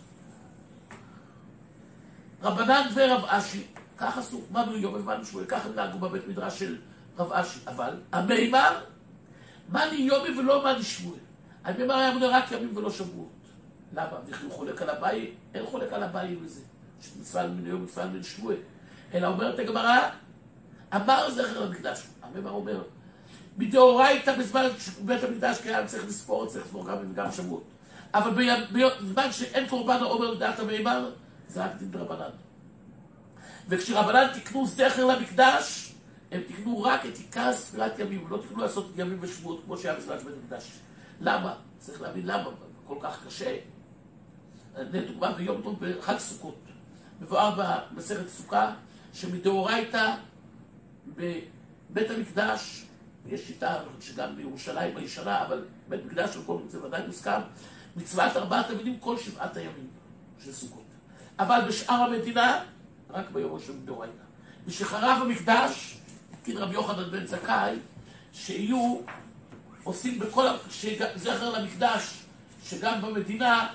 רבנן ורב אשי, כך עשו, מנו יום ובנו שבועי, כך הם נהגו בבית מדרש של רב אשי, אבל המימר, מני יומי ולא מני שבועי. המימר היה מונה רק ימים ולא שבועות. למה? וכי הוא חולק על הבאי? אין חולק על הבאי בזה. שמצווה מן יום, מצווה מן שבועי. אלא אומרת הגמרא, אמר זכר למקדש. המימר אומר, מדאורייתא בזמן שבית המקדש קיים צריך לספור גם ימים וגם שבועות. אבל בזמן שאין קורבן העומר לדעת המימר, זה רק דין דרבנן. וכשרבנן תקנו זכר למקדש, הם תקנו רק את עיקר ספירת ימים, לא תקנו לעשות ימים ושבועות כמו שהיה בזמן בית המקדש. למה? צריך להבין למה, כל כך קשה. לדוגמה, ביום טוב בחג סוכות, מבואר במסכת סוכה, שמדאורייתא בבית המקדש, יש שיטה שגם בירושלים הישנה, אבל בית המקדש של כל זה ודאי מוסכם, מצוות 4 המינים כל 7 הימים של סוכות. אבל בשאר המדינה, רק ביום של מדאורייתא. ושחרב המקדש, התקין רבי יוחנן בן זכאי, שיהיו עושים בכל זכר למקדש, שגם במדינה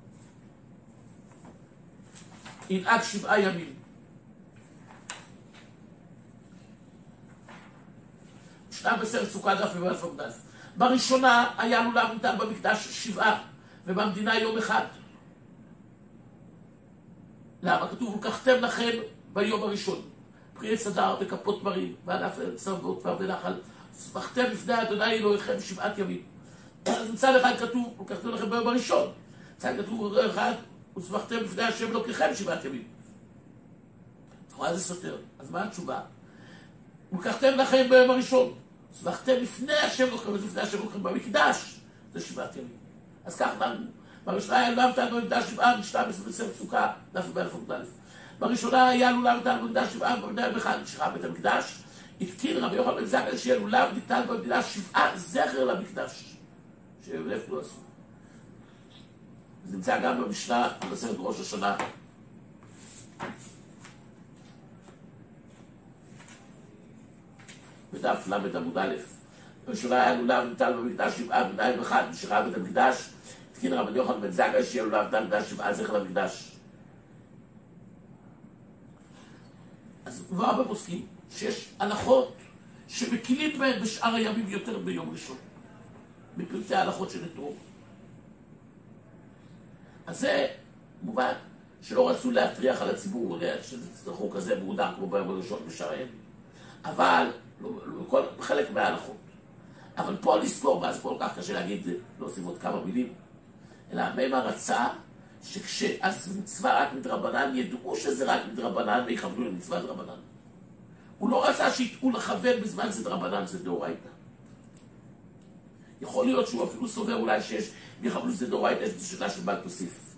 ינהג 7 ימים. ישנם בסרט סוכה דף ובאלף עמדף. בראשונה היה לולב ניתן במקדש 7, ובמדינה יום אחד. למה? כתוב, לקחתם לכם ביום הראשון, פרי עץ הדר וכפות מרים, וענף צמרות וערבי נחל, ששמחתם לפני אדוני אלוהיכם 7 ימים. אז מצד אחד כתוב, לקחתם לכם ביום הראשון. מצד כתוב אחד, ושמחתם לפני השם אלוקיכם 7 ימים. לכאורה זה סותר. אז מה התשובה? ולקחתם לכם ביום הראשון. שמחתם לפני השם אלוקיכם, ולפני השם אלוקיכם במקדש. זה 7 ימים. אז כך נענו. בראשונה היה לולב טל במקדש 7, משנה בספר סוכה, דף באלף עמוד. בראשונה היה לולב טל במקדש 7, במקדש אחד, נשארה בית המקדש. התקין רבי יוחנן בן זכאי שיהיה לולב ניתן במקדש 7 זכר למקדש. שלב לא עשו. זה נמצא גם במשנה, בספר ראש השנה. בדף למד עמוד א'. בראשונה היה לולב ניתן במקדש 7 בניים אחד, נשארה בית המקדש. התקין רבי יוחנן בן זכאי שיהיה לולב ניתן במקדש 7 זכר למקדש. אז כבר הרבה פוסקים שיש הלכות שמקילים בהן בשאר הימים יותר ביום ראשון. מפרטי ההלכות של אתרוג. אז זה מובן שלא רצו להטריח על הציבור, שתצטרכו כזה מורדם כמו ביום הראשון בשאר הימים. אבל, חלק מההלכות. אבל פה לזכור, ואז פה כך קשה להגיד, להוסיף עוד כמה מילים, אלא המימה רצה שכשאז מצווה רק מדרבנן, ידעו שזה רק מדרבנן ויכוונו למצווה דרבנן. הוא לא רצה שיתאו לכוון בזמן זה דרבנן, זה דאורייתא. יכול להיות שהוא אפילו סובר אולי שיש, יכוונו שזה דאורייתא, יש שאלה של בעל תוסיף.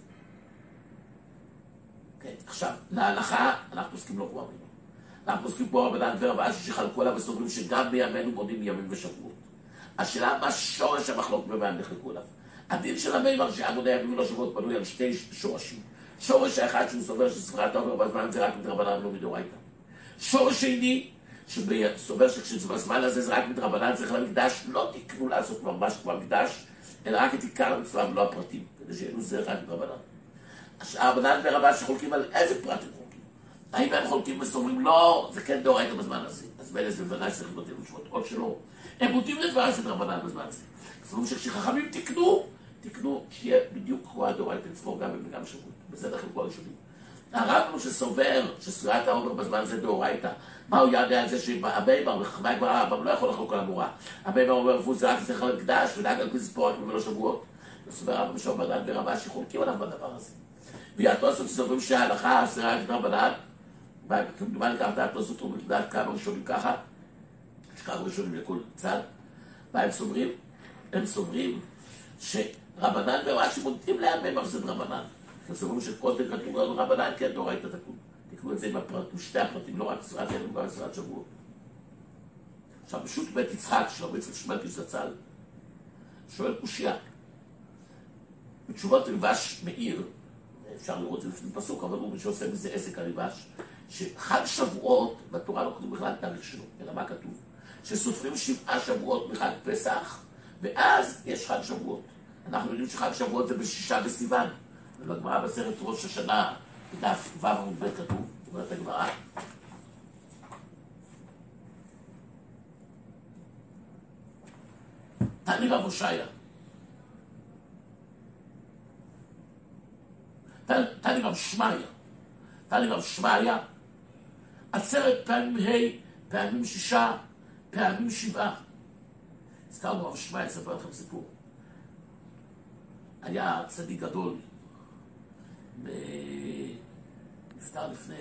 כן, עכשיו, להלכה, אנחנו עוסקים לא כמו אמינו. אנחנו עוסקים פה רבנן ורבאשי שחלקו עליו וסוברים שגם בימינו מודים ימים ושבועות. השאלה מה שורש המחלוקת במה נחלקו עליו. הדין של המימר שהמוני ימים ולא שבועות בנוי על 2 שורשים. שורש האחד שהוא סובר שספרת העובר בזמן זה רק מדרבנן ולא מדאורייתא. שורש שני שסובר שכשבזמן הזה זה רק מדרבנן צריך למקדש, לא תקנו לעשות ממש כמו המקדש, אלא רק את עיקר המצווה ולא הפרטים, כדי שאלו זה רק מדרבנן. הרבנן ורבא שחולקים על איזה פרט הם חולקים? האם הם חולקים וסוברים לא, זה כן דאורייתא בזמן הזה, אז בין איזה ודאי שצריך לבטל ושבות, עוד שלא. הם מודים לדבר של רבנן בזמן הזה. סבורים שכשחכמים תקנו שיהיה בדיוק כמו הדאורייתא לצפור גם וגם שבועות. בסדר חלקו הראשונים. הרב שסובר שספירת העומר בזמן זה דאורייתא, מה הוא יענה על זה שהביימר וחכמי הגמרא, הרב לא יכול לחלוק על המורה. הביימר אומר, והוא זה רק צריך למקדש ונהג על פי ספור רק ולא שבועות. וסובר רב משום בנן ורבא שחולקים עליו בדבר הזה. ויעתוסות שסוברים שההלכה זה רק דרבנן, כמדומה לכך דעתוסות ומקדש כמה ראשונים ככה, יש כמה ראשונים לכל צד, והם סוברים שרבנן ורבא שמונתים להביימר זה דרבנן. הם סוברים שכל זה כתוב על רבנן, כן, דאורייתא תקום. תקנו את זה עם שתי הפרטים, לא רק ספירת ימים, גם ספירת שבועות. עכשיו, פשוט בית יצחק, של הרב יצחק שמואל זצ"ל, שואל קושיה. בתשובות ריבש מאיר, אפשר לראות את זה לפני פסוק, אבל הוא שעושה מזה עסק הריבש, שחג שבועות, בתורה לא כתוב בכלל תאריך שלו, אלא מה כתוב? שסופרים 7 שבועות מחג פסח, ואז יש חג שבועות. אנחנו יודעים שחג שבועות זה ב6 בסיוון. ובגמרא בסרט ראש השנה, בדף ו' עמוד ב' כתוב, אומרת הגמרא. תני רב הושעיה. תני רב שמעיה. עצרת פעמים פעמים 6, פעמים 7. הזכרנו רב שמעיה, אספר לכם סיפור. היה צדיק גדול, נפטר לפני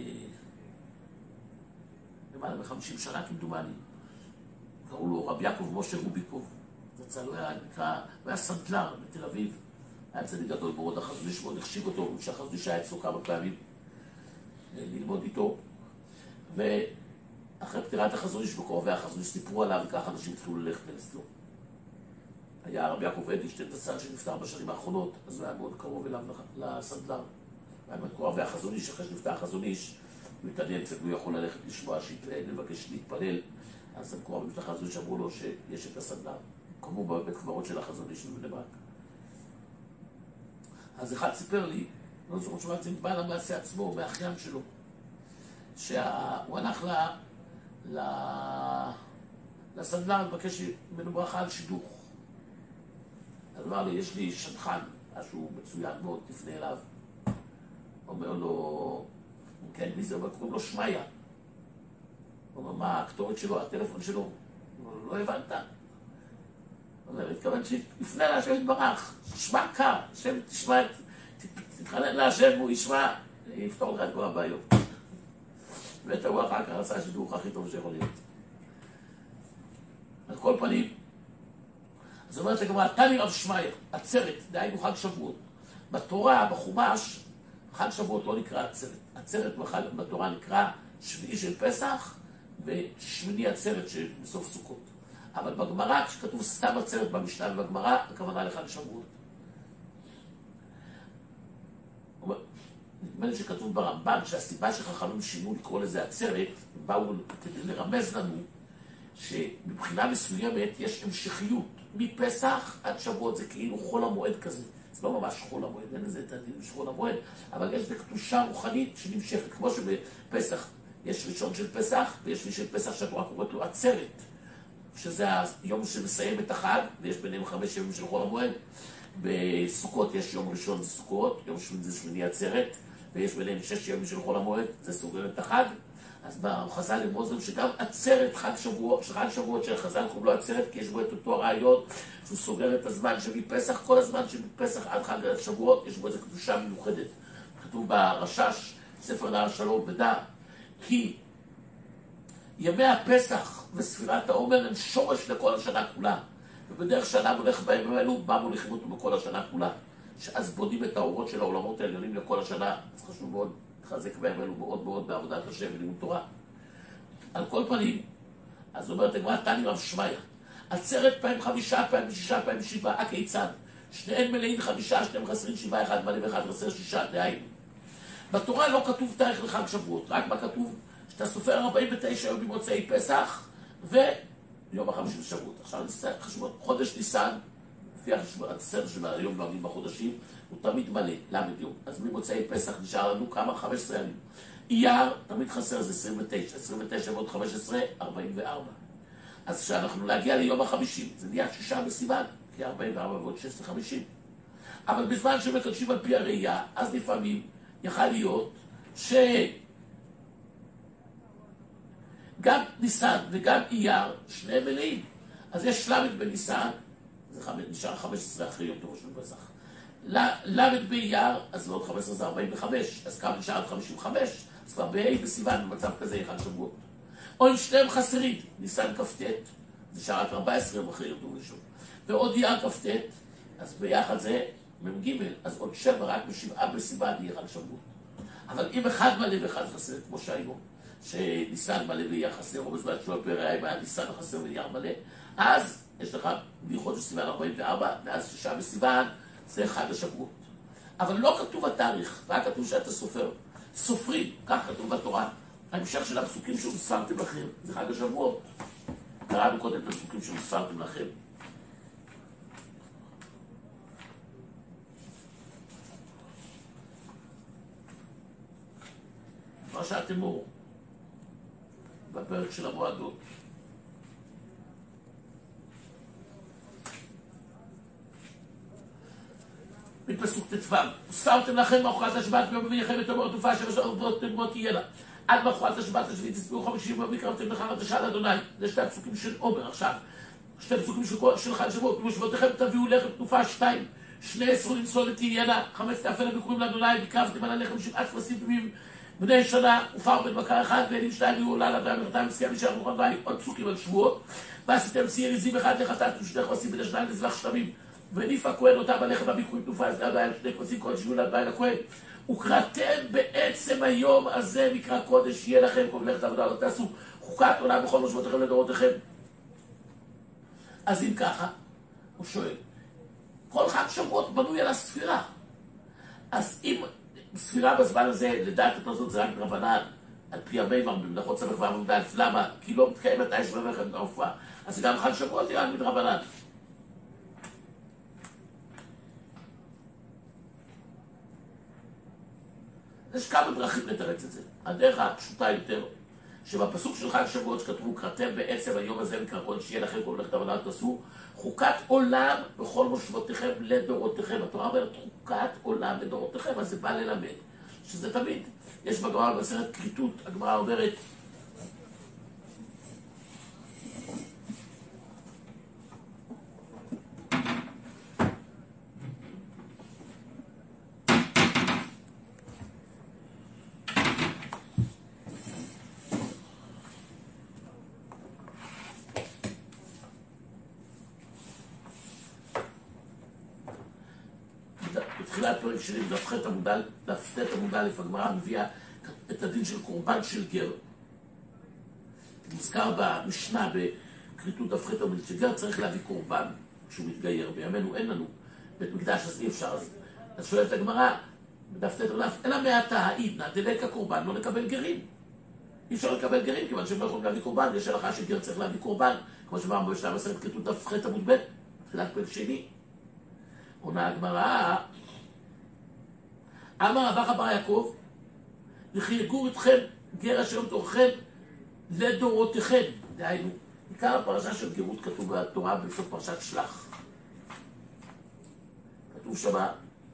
למעלה מ50 שנה כמדומני. קראו לו רב יעקב משה רוביקוב. הוא היה סנדלר בתל אביב. היה צדיק גדול מאוד, החזון איש מאוד החשיב אותו, שהחזון איש היה אצלו כמה פעמים ללמוד איתו. ואחרי פטירת החזון איש בקרובי החזון איש סיפרו עליו, וכך אנשים התחילו ללכת אצלו. היה רבי יעקב אדלשטיין זצ"ל שנפטר בשנים האחרונות, אז הוא היה מאוד קרוב אליו לסנדלר. היה מקורב והחזון איש, אחרי שנפטר החזון איש, הוא התעניין קצת, הוא יכול ללכת לשמוע, לבקש להתפלל. אז המקורבים של החזון איש אמרו לו שיש את הסנדלר. קמו בבית קברות של החזון איש בבני ברק. אז אחד סיפר לי, לא זוכר שמעת, זה נתבע למעשה עצמו, מאחיין שלו, שהוא הלך לסנדלר לבקש ממנו ברכה על שידוך. אז אמר לי, יש לי שדכן, משהו מצוין מאוד, תפנה אליו. אומר לו, כן, מי זה? קוראים לו שמעיה. הוא אומר, מה הכתובת שלו, הטלפון שלו? הוא אומר, לא הבנת. זה מתכוון שיפנה להשם יתברך, תשמע קר, השם תשמע, תתחנן להשם והוא ישמע, יפתור לך את כל הבעיות. ותראו אחר כך עשה השידוך הכי טוב שיכול להיות. על כל פנים, זאת אומרת לגמרי, תני רב שמעיה, עצרת, דהיינו חג שבועות. בתורה, בחומש, חג שבועות לא נקרא עצרת. עצרת בתורה נקרא שביעי של פסח ושמיני עצרת של בסוף סוכות. אבל בגמרא, כשכתוב סתם עצרת במשנה ובגמרא, הכוונה לחג שבועות. נדמה לי שכתוב ברמב"ן שהסיבה שחכמים שינו לקרוא לזה עצרת, באו כדי לרמז לנו שמבחינה מסוימת יש המשכיות מפסח עד שבועות, זה כאילו חול המועד כזה. זה לא ממש חול המועד, אין לזה את הדין של חול המועד, אבל יש בקדושה רוחנית שנמשכת, כמו שבפסח יש ראשון של פסח ויש מי של פסח שהתורה קוראת לו עצרת, שזה היום שמסיים את החג ויש ביניהם 5 ימים של חול המועד. בסוכות יש יום ראשון זה סוכות, יום שמיני זה שמיני עצרת, ויש ביניהם 6 ימים של חול המועד, זה סוגר את החג. אז בחז"ל למרוזם שגם עצרת חג שבועות של חז"ל קוראים לו עצרת, כי יש בו את אותו הרעיון שהוא סוגר את הזמן שמפסח, כל הזמן שמפסח עד חג שבועות, יש בו איזו קדושה מיוחדת. כתוב ברשש, ספר נער שלום ודע, כי ימי הפסח וספירת העומר הם שורש לכל השנה כולה. ובדרך שנה מולך בימים האלו, מה מוליכים אותו בכל השנה כולה. שאז בונים את האורות של העולמות העליונים לכל השנה. אז חשוב מאוד לחזק בימים האלו מאוד מאוד בעבודת השם ולימוד תורה. על כל פנים, אז אומרת הגמרא, תני רב שמעיה, עצרת פעמים 5, פעמים 6, פעמים 7, הכיצד? שניהם מלאים 5, שניהם חסרים 7, אחד מלא ואחד חסר 6, דהיינו. בתורה לא כתוב תאריך לחג שבועות, רק מה כתוב? שאתה סופר 49 יום ממוצאי פסח ויום החמישי לשבועות. עכשיו חשבון, חודש ניסן, לפי הסדר של היום נוהגים בחודשים, הוא תמיד מלא, למד יום. אז ממוצאי פסח נשאר לנו כמה? 15 ימים. אייר תמיד חסר, זה 29, 29 ועוד 15, 44. אז כשאנחנו להגיע ליום ה-50, זה נהיה 6 בסיוון, כי 44 ועוד 6 זה 50. אבל בזמן שמקדשים על פי הראייה, אז לפעמים יכל להיות גם ניסן וגם אייר, שניהם מלאים. אז יש למד בניסן, זה נשאר 15 אחרי יום טוב של פסח. למד באייר, אז עוד 15 זה 45, אז כמה נשאר עד 55, אז כבר בסיוון במצב כזה יחד שבועות. או אם שניהם חסרים, ניסן כ"ט, זה נשאר רק 14 יום אחרי יום טוב ראשון. ועוד אייר כ"ט, אז ביחד זה מ"ג, אז עוד 7 רק ב7 בסיוון יהיה חג שבועות. אבל אם אחד מלא ואחד חסר, כמו שהיום, שניסן מלא ואייר חסר, או בזמן שלו פרעי, אם היה ניסן חסר ואייר מלא, אז יש לך מחודש סיוון 44, ואז 6 בסיוון, זה חג השבועות. אבל לא כתוב התאריך, רק כתוב שאתה סופר. סופרים, כך כתוב בתורה. ההמשך של הפסוקים שהוספרתם לכם, זה חג השבועות. קראנו קודם את הפסוקים שהוספרתם לכם. פרשת אמור, בפרק של המועדות. מפסוק ט"ו, וספרתם לכם מאחורת השבת ביום רביעי את אמור תופעה שבשעות תגמות תהיה לה. עד מאחורת השבת השביעית תספרו 50 יום והקרבתם לך חדשה לאדוני. זה שתי הפסוקים של עומר עכשיו. שתי הפסוקים של חג שבועות. ובשבועותיכם תביאו לחם תנופה 2, 2 עשרונים סולת תהיינה, 5 תאפלה בקורים לאדוני, והקרבתם על הלחם 7 כבשים טמאים בני שנה, ופר בן בקר אחד, ואלים 2 יהיו עולה לאדם וחטאים וסייע משאר מוכן. עוד פסוקים על שבועות. ועשיתם שעיר עזים אחד לחטאת ושני כבשים בני 2 לזבח שלמים. וניף הכהן אותם הלחם והביקורים תנופה, אז לאדוני 2 כבשים כל שיהיו לאדוני לכהן. וקראתם בעצם היום הזה מקרא קודש יהיה לכם כל מלאכת עבודה לא תעשו חוקת עולם בכל מושבותיכם לדורותיכם. אז אם ככה, הוא שואל, כל חג שבועות בנוי על הספירה. אז אם ספירה בזמן הזה, לדעת הפרסות זה רק רבנן, על פי המימר במלאכות סמך ועבודה, למה? כי לא מתקיים את האש במלאכת מהופעה. אז גם חג שבועות יהיה רק מדרבנן. יש כמה דרכים לתרץ את זה. הדרך הפשוטה יותר, שבפסוק של חג שבועות שכתבו, קראתם בעצם היום הזה מקרא קודש שיהיה לכם כל מלאכת עבודה תעשו, חוקת עולם בכל מושבותיכם לדורותיכם. התורה אומרת חוקת עולם לדורותיכם, אז זה בא ללמד, שזה תמיד. יש בגמרא במסכת כריתות, הגמרא אומרת, תחילת פרק שני, דף ט' עמוד א', הגמרא מביאה את הדין של קורבן של גר. מוזכר במשנה בכריתות דף ח' עמוד שגר צריך להביא קורבן כשהוא מתגייר. בימינו אין לנו בית מקדש, אז אי אפשר. אז שואלת הגמרא, בדף ט' עמוד א', אלא מעתה העידנא דלקה קורבן לא לקבל גרים. אי אפשר לקבל גרים, כיוון שהם לא יכולים להביא קורבן, יש הלכה שגר צריך להביא קורבן, כמו שאמרנו בשלב מסכת כריתות דף ח' עמוד ב', תחילת פרק שני. עונה הגמרא, אמר רבא בר יעקב, וכי יגור אתכם גר אשר בתוככם לדורותיכם. דהיינו, עיקר הפרשה של גרות כתוב בתורה בסוף פרשת שלח. כתוב שמה,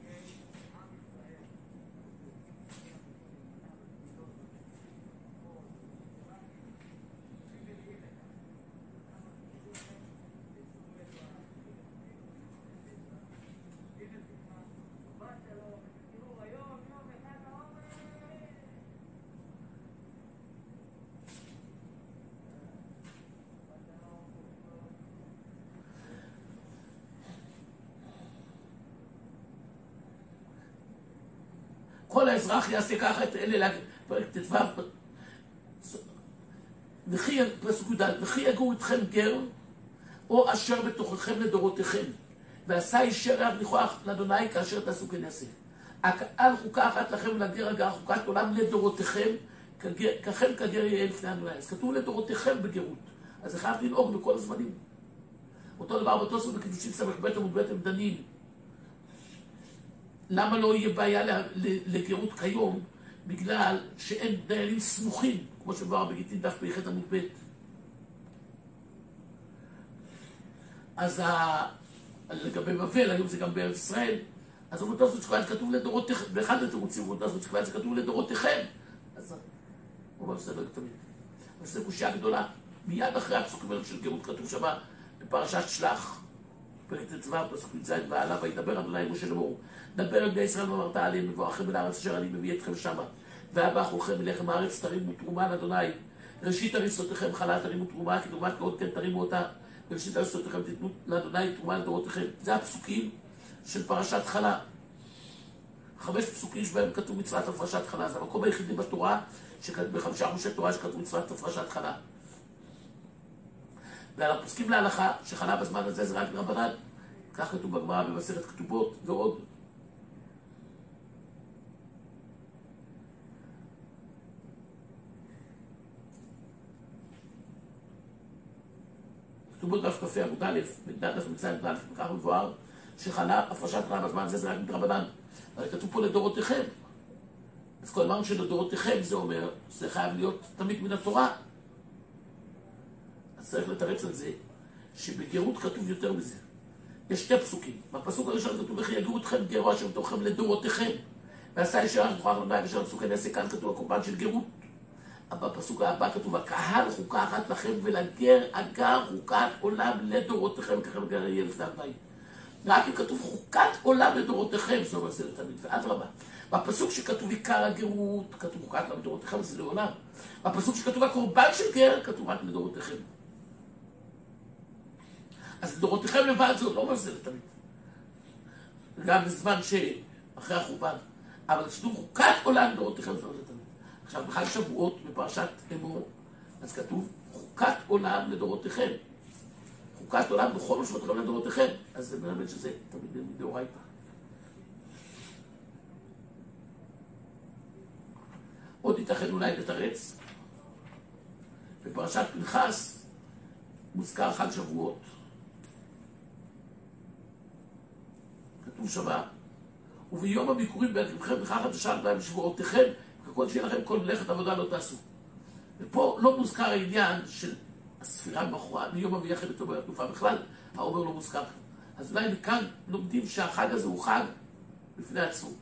כל האזרח יעשה ככה את אלה, פרק ט"ו, וכי יגור איתכם גר, או אשר בתוככם לדורותיכם, ועשה איש ירח ניחוח לאדוני כאשר תעשו כן יעשה. הקהל חוקה אחת לכם ולגר הגר חוקת עולם לדורותיכם, ככם כגר יהיה לפני אדוני. אז כתוב לדורותיכם בגרות, אז זה חייב לנהוג בכל הזמנים. אותו דבר בתוספות בקידושין ס"ב עמוד ב' הם דנים. למה לא יהיה בעיה לגרות כיום? בגלל שאין דיינים סמוכים, כמו שבאר בגיטין דף פ"ח עמוד ב'. אז לגבי בבל, היום זה גם בארץ ישראל, אז אומרת הזאת שקועת כתוב לדורותיכם, באחד התירוצים אומרת הזאת שקועת זה כתוב לדורותיכם. אז הוא אומר שזה לא תמיד. אבל זו קושיה גדולה. מיד אחרי הפסוקים האלה של גרות כתוב שמה בפרשת שלח, פרק ט"ו, פסוק י"ז והלאה, וידבר אדוני משה לאמור, דבר אל בני ישראל ואמרת עליהם, מבואכם אל הארץ אשר אני מביא אתכם שמה, והבא אחורכם אליכם הארץ תרימו תרומה לאדוני, ראשית הריסותיכם חלה תרימו תרומה, כי תרומת כאות כן תרימו אותה, וראשית הריסותיכם תיתנו לאדוני תרומה לדורותיכם. זה הפסוקים של פרשת חלה. 5 פסוקים שבהם כתוב מצוות הפרשת חלה. זה המקום היחידי בתורה, ב5 חומשי תורה שכתוב מצוות הפרשת חלה. ועל הפוסקים להלכה שחלה בזמן הזה זה רק רבנן, כך כתוב בגמרא במסכת כתובות ועוד. כתובות דף כ"ה עמוד א', בגדת דף מצא עמוד א', וכך מבואר שחלה הפרשת חלה בזמן הזה זה רק רבנן. אבל כתוב פה לדורותיכם. אז כל אמרנו שלדורותיכם זה אומר, זה חייב להיות תמיד מן התורה. אז צריך לתרץ על זה שבגרות כתוב יותר מזה. יש 2 פסוקים. בפסוק הראשון כתוב וכי יגורו אתכם גרו אשר בתוככם לדורותיכם. ועשה איש ירח נוכח לאדוני כאשר תעשו כן יעשה. כאן כתוב הקורבן של גרות. אבל בפסוק הבא כתוב הקהל חוקה אחת לכם ולגר הגר חוקת עולם לדורותיכם, ככם גר יהיה לפני אדוני. רק אם כתוב חוקת עולם לדורותיכם, זה אומר זה לתמיד. ואדרבה, בפסוק שכתוב עיקר הגרות, כתוב חוקת עולם לדורותיכם, זה לעולם. בפסוק שכתוב הקורבן של גר, כתוב רק לדורותיכם. אז לדורותיכם לבד זה לא אומר זה לתמיד. גם בזמן שאחרי החורבן. אבל כשכתוב חוקת עולם לדורותיכם, זה לא לתמיד. עכשיו, בחג שבועות, בפרשת אמור, אז כתוב חוקת עולם לדורותיכם. חוקת עולם בכל משמעותכם לדורותיכם. אז זה מלמד שזה תמיד מדאורייתא. עוד ייתכן אולי לתרץ. בפרשת פנחס מוזכר חג שבועות. כתוב שמה, וביום הביקורים בהקריבכם בכך חדשה להם שבועותיכם, ככל שיהיה לכם כל מלאכת עבודה לא תעשו. ופה לא מוזכר העניין של הספירה במחרת, מיום אביחד לטובה התנופה בכלל, העומר לא מוזכר. אז אולי מכאן לומדים שהחג הזה הוא חג בפני עצמו.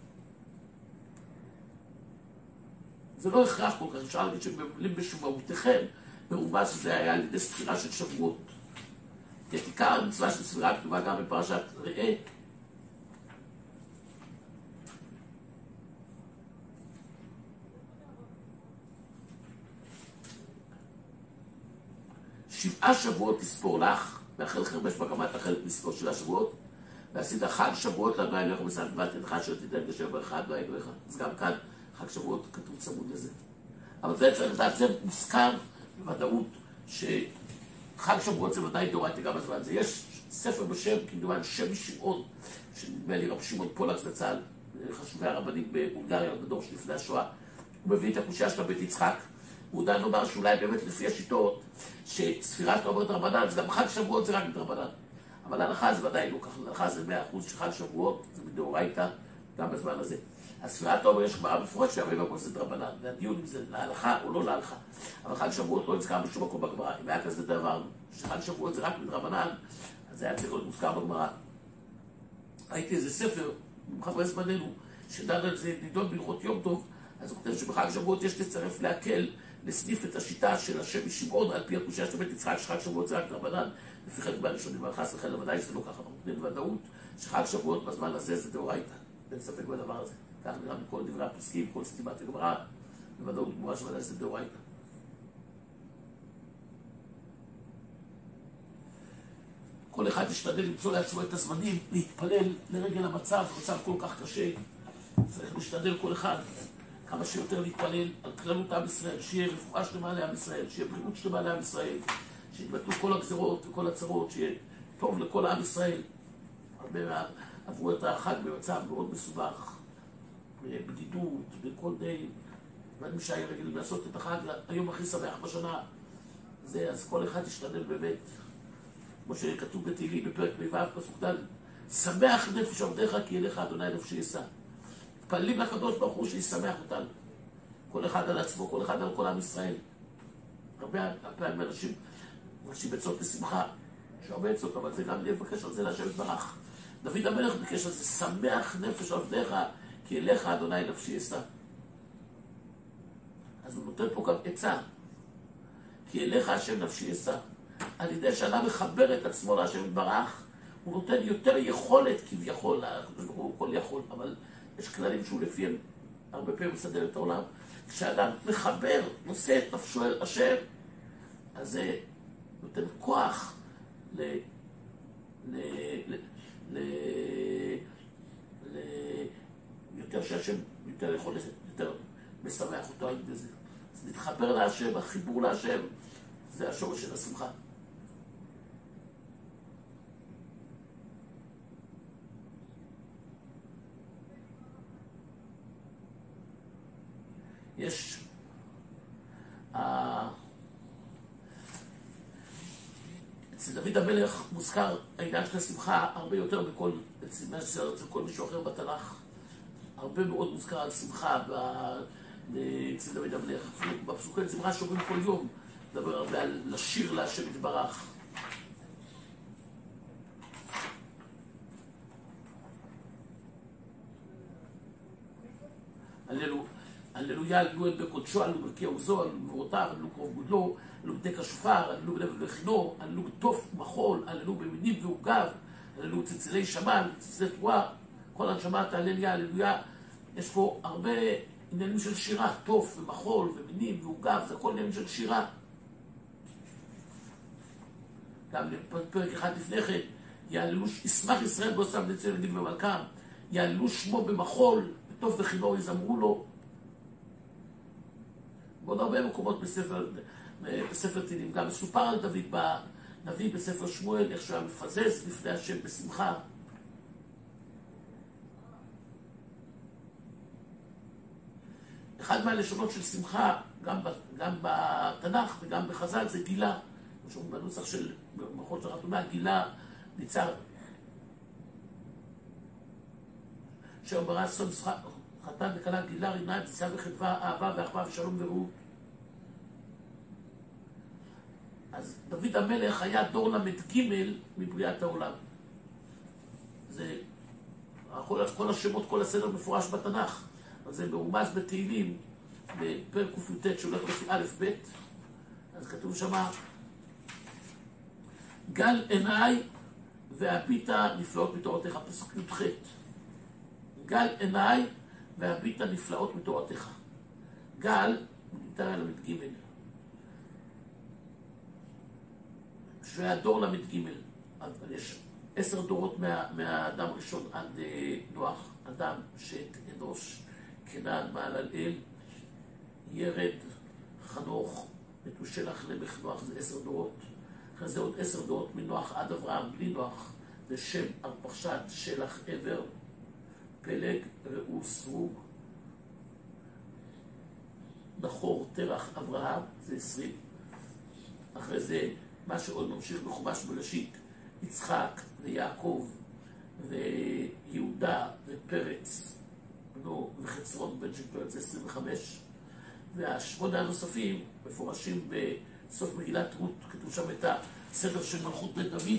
זה לא הכרח כל כך, אפשר להגיד שמבלים בשבועותיכם, מרומז שזה היה על ידי ספירה של שבועות. כי עיקר המצווה של ספירה כתובה גם בפרשת ראה. שבעה שבועות תספור לך, ואחרי חרבש בגמת החלק מספור 7 שבועות, ועשית חג שבועות לאדוני אלוהיך בשלוות ידך אשר תיתן גשר באחד אדוני אלוהיך. אז גם כאן חג שבועות כתוב צמוד לזה. אבל זה צריך לדעת, זה מוזכר בוודאות שחג שבועות זה ודאי דאורייתא גם בזמן הזה. יש ספר בשם, כמדומה שם שמעון, שנדמה לי רב שמעון פולק זצ"ל, חשובי הרבנים בהונגריה בדור שלפני השואה. הוא מביא את הקושיה של בית יצחק. הוא עדיין לומר שאולי באמת לפי השיטות שספירת אומרת רבנן, אז גם חג שבועות זה רק מדרבנן. אבל ההלכה זה ודאי לא ככה, ההלכה זה 100% שחג שבועות, זה מדאורייתא גם בזמן הזה. הספירת העומר יש גמרא מפורשת שהרבה מקום זה דרבנן, והדיון אם זה להלכה או לא להלכה. אבל חג שבועות לא נזכר בשום מקום בגמרא. אם היה כזה דבר שחג שבועות זה רק מדרבנן, אז זה היה צריך להיות מוזכר בגמרא. ראיתי איזה ספר, מחברי זמננו, שדן על זה נידון בהלכות יום טוב, אז הוא כותב שבחג שבועות יש לצרף להקל, לסניף את השיטה של השם משמעון, על פי הקושיה של בית יצחק, שחג שבועות זה רק דרבנן, לפי חלק מהראשונים והלכה, לכן לוודאי שזה לא ככה, אנחנו נותנים ודאות שחג שבועות בזמן הזה זה דאורייתא, אין ספק בדבר הזה. כך נראה מכל דברי הפוסקים, כל סתימת הגמרא, בוודאות גמורה שוודאי שזה דאורייתא. כל אחד ישתדל למצוא לעצמו את הזמנים, להתפלל לרגל המצב כל כך קשה. צריך להשתדל כל אחד כמה שיותר להתפלל על כללות עם ישראל, שיהיה רפואה שלמה לעם ישראל, שיהיה בריאות שלמה לעם ישראל, שיתבטלו כל הגזרות וכל הצרות, שיהיה טוב לכל עם ישראל. הרבה עברו את החג במצב מאוד מסובך, בבדידות, בכל די, ואני שהיה רגיל לעשות את החג היום הכי שמח בשנה. אז כל אחד ישתדל באמת, כמו שכתוב בתהילים בפרק מ"ו פסוק ד', שמח נפש עבדיך כי אליך אדוני נפשי יישא. מתפללים לקדוש ברוך הוא שישמח אותנו. כל אחד על עצמו, כל אחד על כל עם ישראל. הרבה פעמים אנשים עצות בשמחה, יש הרבה עצות, אבל זה גם לבקש על זה להשם יתברך. דוד המלך ביקש על זה, שמח נפש עבדיך כי אליך אדוני נפשי יישא. אז הוא נותן פה גם עצה, כי אליך השם נפשי יישא. על ידי שאדם מחבר את עצמו להשם יתברך, הוא נותן יותר יכולת כביכול, הוא כל יכול, אבל יש כללים שהוא לפיהם הרבה פעמים מסדר את העולם. כשאדם מחבר, נושא את נפשו אל השם, אז זה נותן כוח יותר שהשם יותר יכול, יותר משמח אותו על ידי זה. אז להתחבר להשם, החיבור להשם, זה השורש של השמחה. יש אצל דוד המלך מוזכר העניין של השמחה הרבה יותר בכל, אצל כל מישהו אחר בתנ"ך. הרבה מאוד מוזכר על שמחה אצל דוד המלך. בפסוקי זמרה שאומרים כל יום, מדבר הרבה על לשיר להשם יתברך. הללויה, הללו את בקודשו, הללו בקי עוזו, הללו בבורותיו, הללו קרוב גודלו, הללו בדק השופר, הללו בלב ובכינו, הללו בתוף ומחול, הללו במינים ועוגב, הללו צלצלי שמן, צלצלי תרועה, כל הנשמה תהלליה, הללויה. יש פה הרבה עניינים של שירה, תוף ומחול ומינים ועוגב, זה הכל עניינים של שירה. גם בפרק אחד לפני כן, ישמח ישראל בעושם בני ציון ילדים ומלכם, יעללו שמו במחול, בתוף וכינו יזמרו לו. בעוד הרבה מקומות בספר תהילים, גם מסופר על דוד בנביא בספר שמואל, איך שהוא היה מפזז לפני השם בשמחה. אחד מהלשונות של שמחה, גם בתנ"ך וגם בחז"ל, זה גילה. שאומרים בנוסח של מלכות של חתונה, גילה ניצר. אשר ברא סוד חתן וכלה גילה רינה, ניצה וחדווה, אהבה ואחווה ושלום ורעות. אז דוד המלך היה דור ל"ג מבריאת העולם. זה כל השמות, כל הסדר מפורש בתנ"ך. אז זה מרומז בתהילים, בפרק ק"ט שהולך לפי א' ב', אז כתוב שמה, גל עיניי והביטה נפלאות מתורתך, פסוק י"ח. גל עיניי והביטה נפלאות מתורתך. גל, ניתן על ל"ג. שהיה דור ל"ג. אז יש 10 דורות מהאדם הראשון עד נוח, אדם, שת, אנוש, כנען, מהללאל, ירד, חנוך, מתושלח, למך, נוח, זה 10 דורות. אחרי זה עוד 10 דורות מנוח עד אברהם, בלי נוח, זה שם, ארפחשד, שלח, עבר, פלג, ראו, סרוג, נחור, תרח, אברהם, זה 20. אחרי זה, מה שעוד ממשיך בחומש בראשית, יצחק ויעקב ויהודה ופרץ, וחצרון בן של פרץ, זה 25. והשמונה הנוספים מפורשים בסוף מגילת רות, כתוב שם את הסדר של מלכות בית דוד.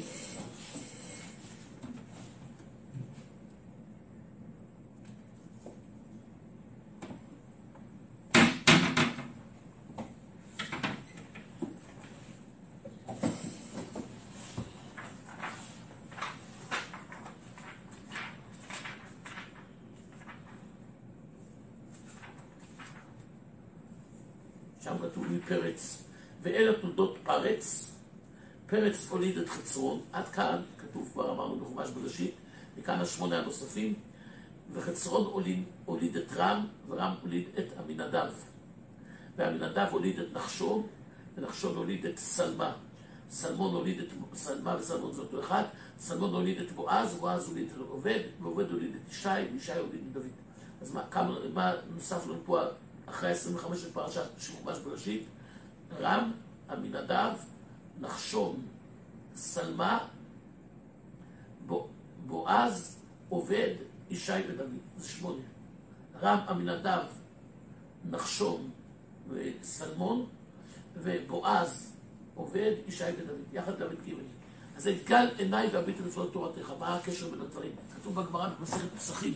שם כתוב מפרץ, ואלה תולדות פרץ, פרץ הוליד את חצרון, עד כאן, כתוב כבר אמרנו בחומש בראשית, וכאן השמונה הנוספים, וחצרון הוליד את רם, ורם הוליד את אמינדב, ואמינדב הוליד את נחשון, ונחשון הוליד את סלמה, סלמון הוליד את סלמה וסלמון זה אותו אחד, סלמון הוליד את בועז, בועז הוליד את עובד, ועובד הוליד את ישי, וישי הוליד את דוד. אז מה נוסף לנו פה אחרי 25 של פרשת של חומש בראשית? רם, אמינדב, נחשון, סלמה, בועז, עובד, ישי ודוד. זה 8. רם, אמינדב, נחשון וסלמון, ובועז, עובד, ישי ודוד. יחד דוד ג'. אז זה גל עיניי והביט לפני תורתך. מה הקשר בין הדברים? כתוב בגמרא במסכת פסחים.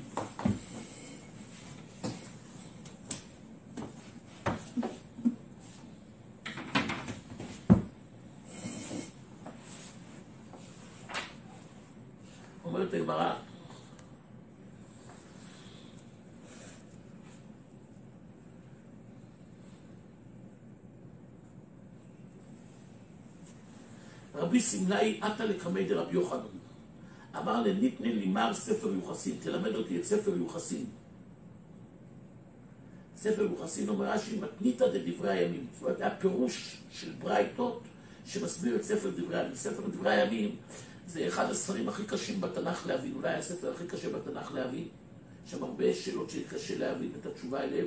אומרת הגמרא, רבי סמלאי עתה לקמי דרבי יוחנן, אמר לניתנה לימר ספר יוחסין, תלמד אותי את ספר יוחסין. ספר יוחסין אומר רש"י מתניתא דדברי הימים, זאת אומרת היה פירוש של ברייתות שמסביר את ספר דברי הימים. ספר דברי הימים זה אחד הספרים הכי קשים בתנ"ך להבין, אולי הספר הכי קשה בתנ"ך להבין, שם הרבה שאלות שקשה להבין את התשובה אליהם.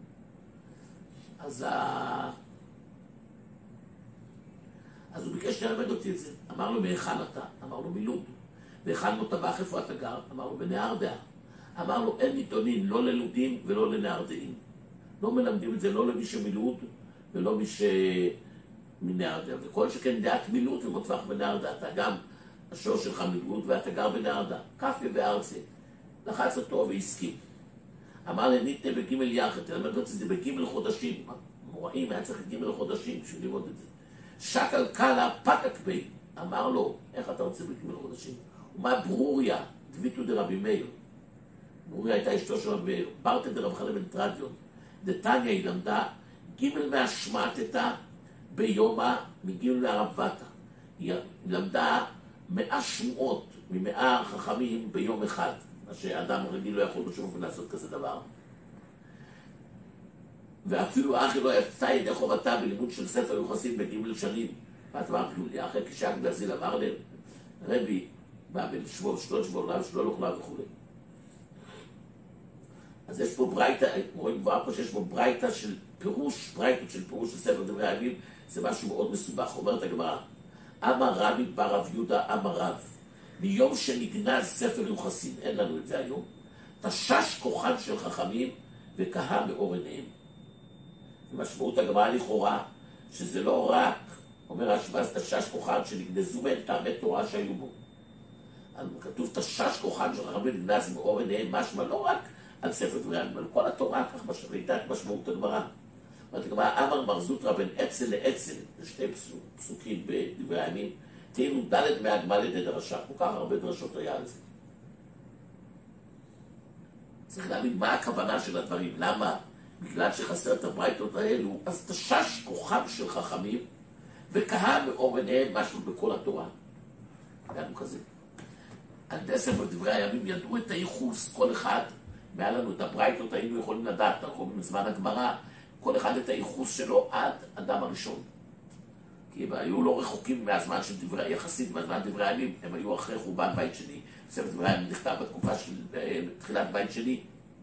אז הוא ביקש ללמד אותי את זה. אמר לו, מהיכן אתה? אמר לו, מלוד. והיכן מוטבח, איפה אתה גר? אמר לו, בנהרדעה. אמר לו, אין ניתונים לא ללודים ולא לנהרדעים. לא מלמדים את זה לא למי שמלוד ולא מי שמנהרדעה. וכל שכן דעת מלוד ומוטבח בנהרדעה. אתה גם השור שלך מלוד ואתה גר בנהרדעה. קפיה וארצה. לחץ אותו והסכים. אמר לי, ניתנה בג' יחד, תלמד את זה בג' חודשים. מוראים היה צריך ג' חודשים בשביל ללמוד את זה. שקל קלה פתק בי, אמר לו, איך אתה רוצה בג' חודשים? ומה ברוריה, דביתו דרבי מאיר. ברוריה הייתה אשתו של רבי מאיר, ברתא דרב חנן בן תרדיון. דתניא היא למדה ג' מהשמעתתה ביומה מג' מהרבתה. היא למדה 100 שמועות מ100 חכמים ביום אחד, מה שאדם רגיל לא יכול בשום אופן לעשות כזה דבר. ואפילו אחי לא יצא ידי חובתה בלימוד של ספר יוחסין בג' שנים. ואת אמרת לו, אחרי כשאק גזיל אמר להם, רבי, בא בן שבוע, שלוש שבוע, שלא לוכלה וכו'. אז יש פה ברייתא, רואים כבר פה שיש פה ברייתא של פירוש, ברייתות של פירוש של ספר דברי הימים, זה משהו מאוד מסובך, אומרת הגמרא. אמר רבי בר רב יהודה, אמר רב, מיום שנגנז ספר יוחסין, אין לנו את זה היום, תשש כוחן של חכמים וכהה מאור עיניהם. משמעות הגמרא לכאורה, שזה לא רק, אומר השב"ס, תשש כוחן שנגנזו מהם טעמי תורה שהיו בו. כתוב תשש כוחן של חכמים נגנז מאור עיניהם, משמע לא רק על ספר דברי הימים, על כל התורה, כך הייתה משמעות הגמרא. אומרת הגמרא, אמר בר זוטרא בין אצל לאצל, זה שתי פסוקים בדברי הימים, תהיינו ד' מהגמל לידי דרשה, כל כך הרבה דרשות היה על זה. צריך להבין מה הכוונה של הדברים, למה? בגלל שחסר את הברייתות האלו, אז תשש כוחם של חכמים, וכהה מאור עיניהם משהו בכל התורה. הגענו כזה. על ידי ספר דברי הימים ידעו את הייחוס, כל אחד, והיה לנו את הברייתות, היינו יכולים לדעת, אנחנו בזמן הגמרא, כל אחד את הייחוס שלו עד אדם הראשון. כי הם היו לא רחוקים מהזמן של דברי, יחסית מהזמן דברי הימים, הם היו אחרי חורבן בית שני, ספר דברי הימים נכתב בתקופה של תחילת בית שני.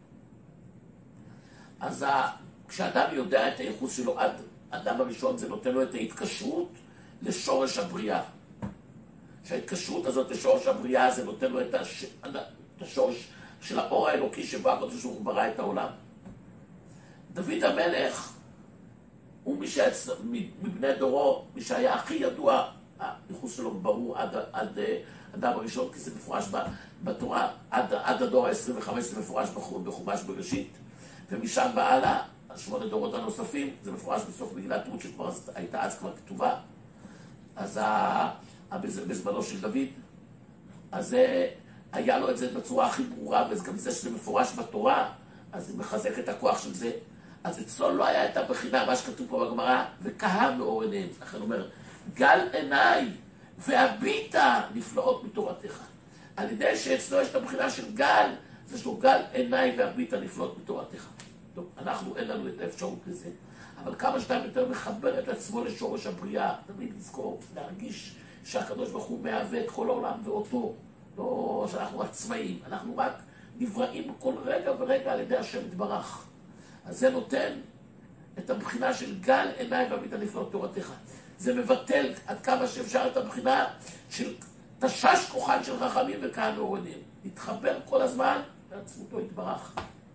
אז כשאדם יודע את הייחוס שלו עד אדם הראשון, זה נותן לו את ההתקשרות לשורש הבריאה. שההתקשרות הזאת לשורש הבריאה, זה נותן לו את השורש של האור האלוקי שבא הקדוש ברוך הוא ברא את העולם. דוד המלך הוא מבני דורו, מי שהיה הכי ידוע, הייחוס שלו ברור עד אדם הראשון, כי זה מפורש בתורה, עד הדור ה-25 זה מפורש בחומש בראשית, ומשם והלאה, 8 דורות הנוספים, זה מפורש בסוף מגילת רות שכבר הייתה אז כבר כתובה, אז בזמנו של דוד, אז היה לו את זה בצורה הכי ברורה, וגם זה שזה מפורש בתורה, אז זה מחזק את הכוח של זה. אז אצלו לא היה את הבחינה, מה שכתוב פה בגמרא, וכהה מאור עיניהם. לכן הוא אומר, גל עיניי והביטה נפלאות מתורתך. על ידי שאצלו יש את הבחינה של גל, זה יש לו גל עיניי והביטה נפלאות מתורתך. טוב, אנחנו אין לנו את האפשרות לזה, אבל כמה שאתה יותר מחבר את עצמו לשורש הבריאה, תמיד לזכור, להרגיש שהקדוש ברוך הוא מהווה את כל העולם ואותו, לא שאנחנו עצמאים, אנחנו רק נבראים כל רגע ורגע על ידי השם יתברך. אז זה נותן את הבחינה של גל עיניי והביטה נפלאות תורתך. זה מבטל עד כמה שאפשר את הבחינה של תשש כוחן של חכמים וכהה מאור עיניהם. להתחבר כל הזמן לעצמותו יתברך.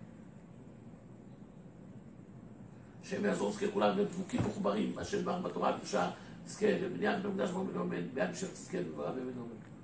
השם יעזור זכה כולם לדבוקים מחוברים, השם יתברך בתורה הקדושה, זכה לבניין במקדש בו מנומן, ביד בשם תזכה בברכה ומנומן.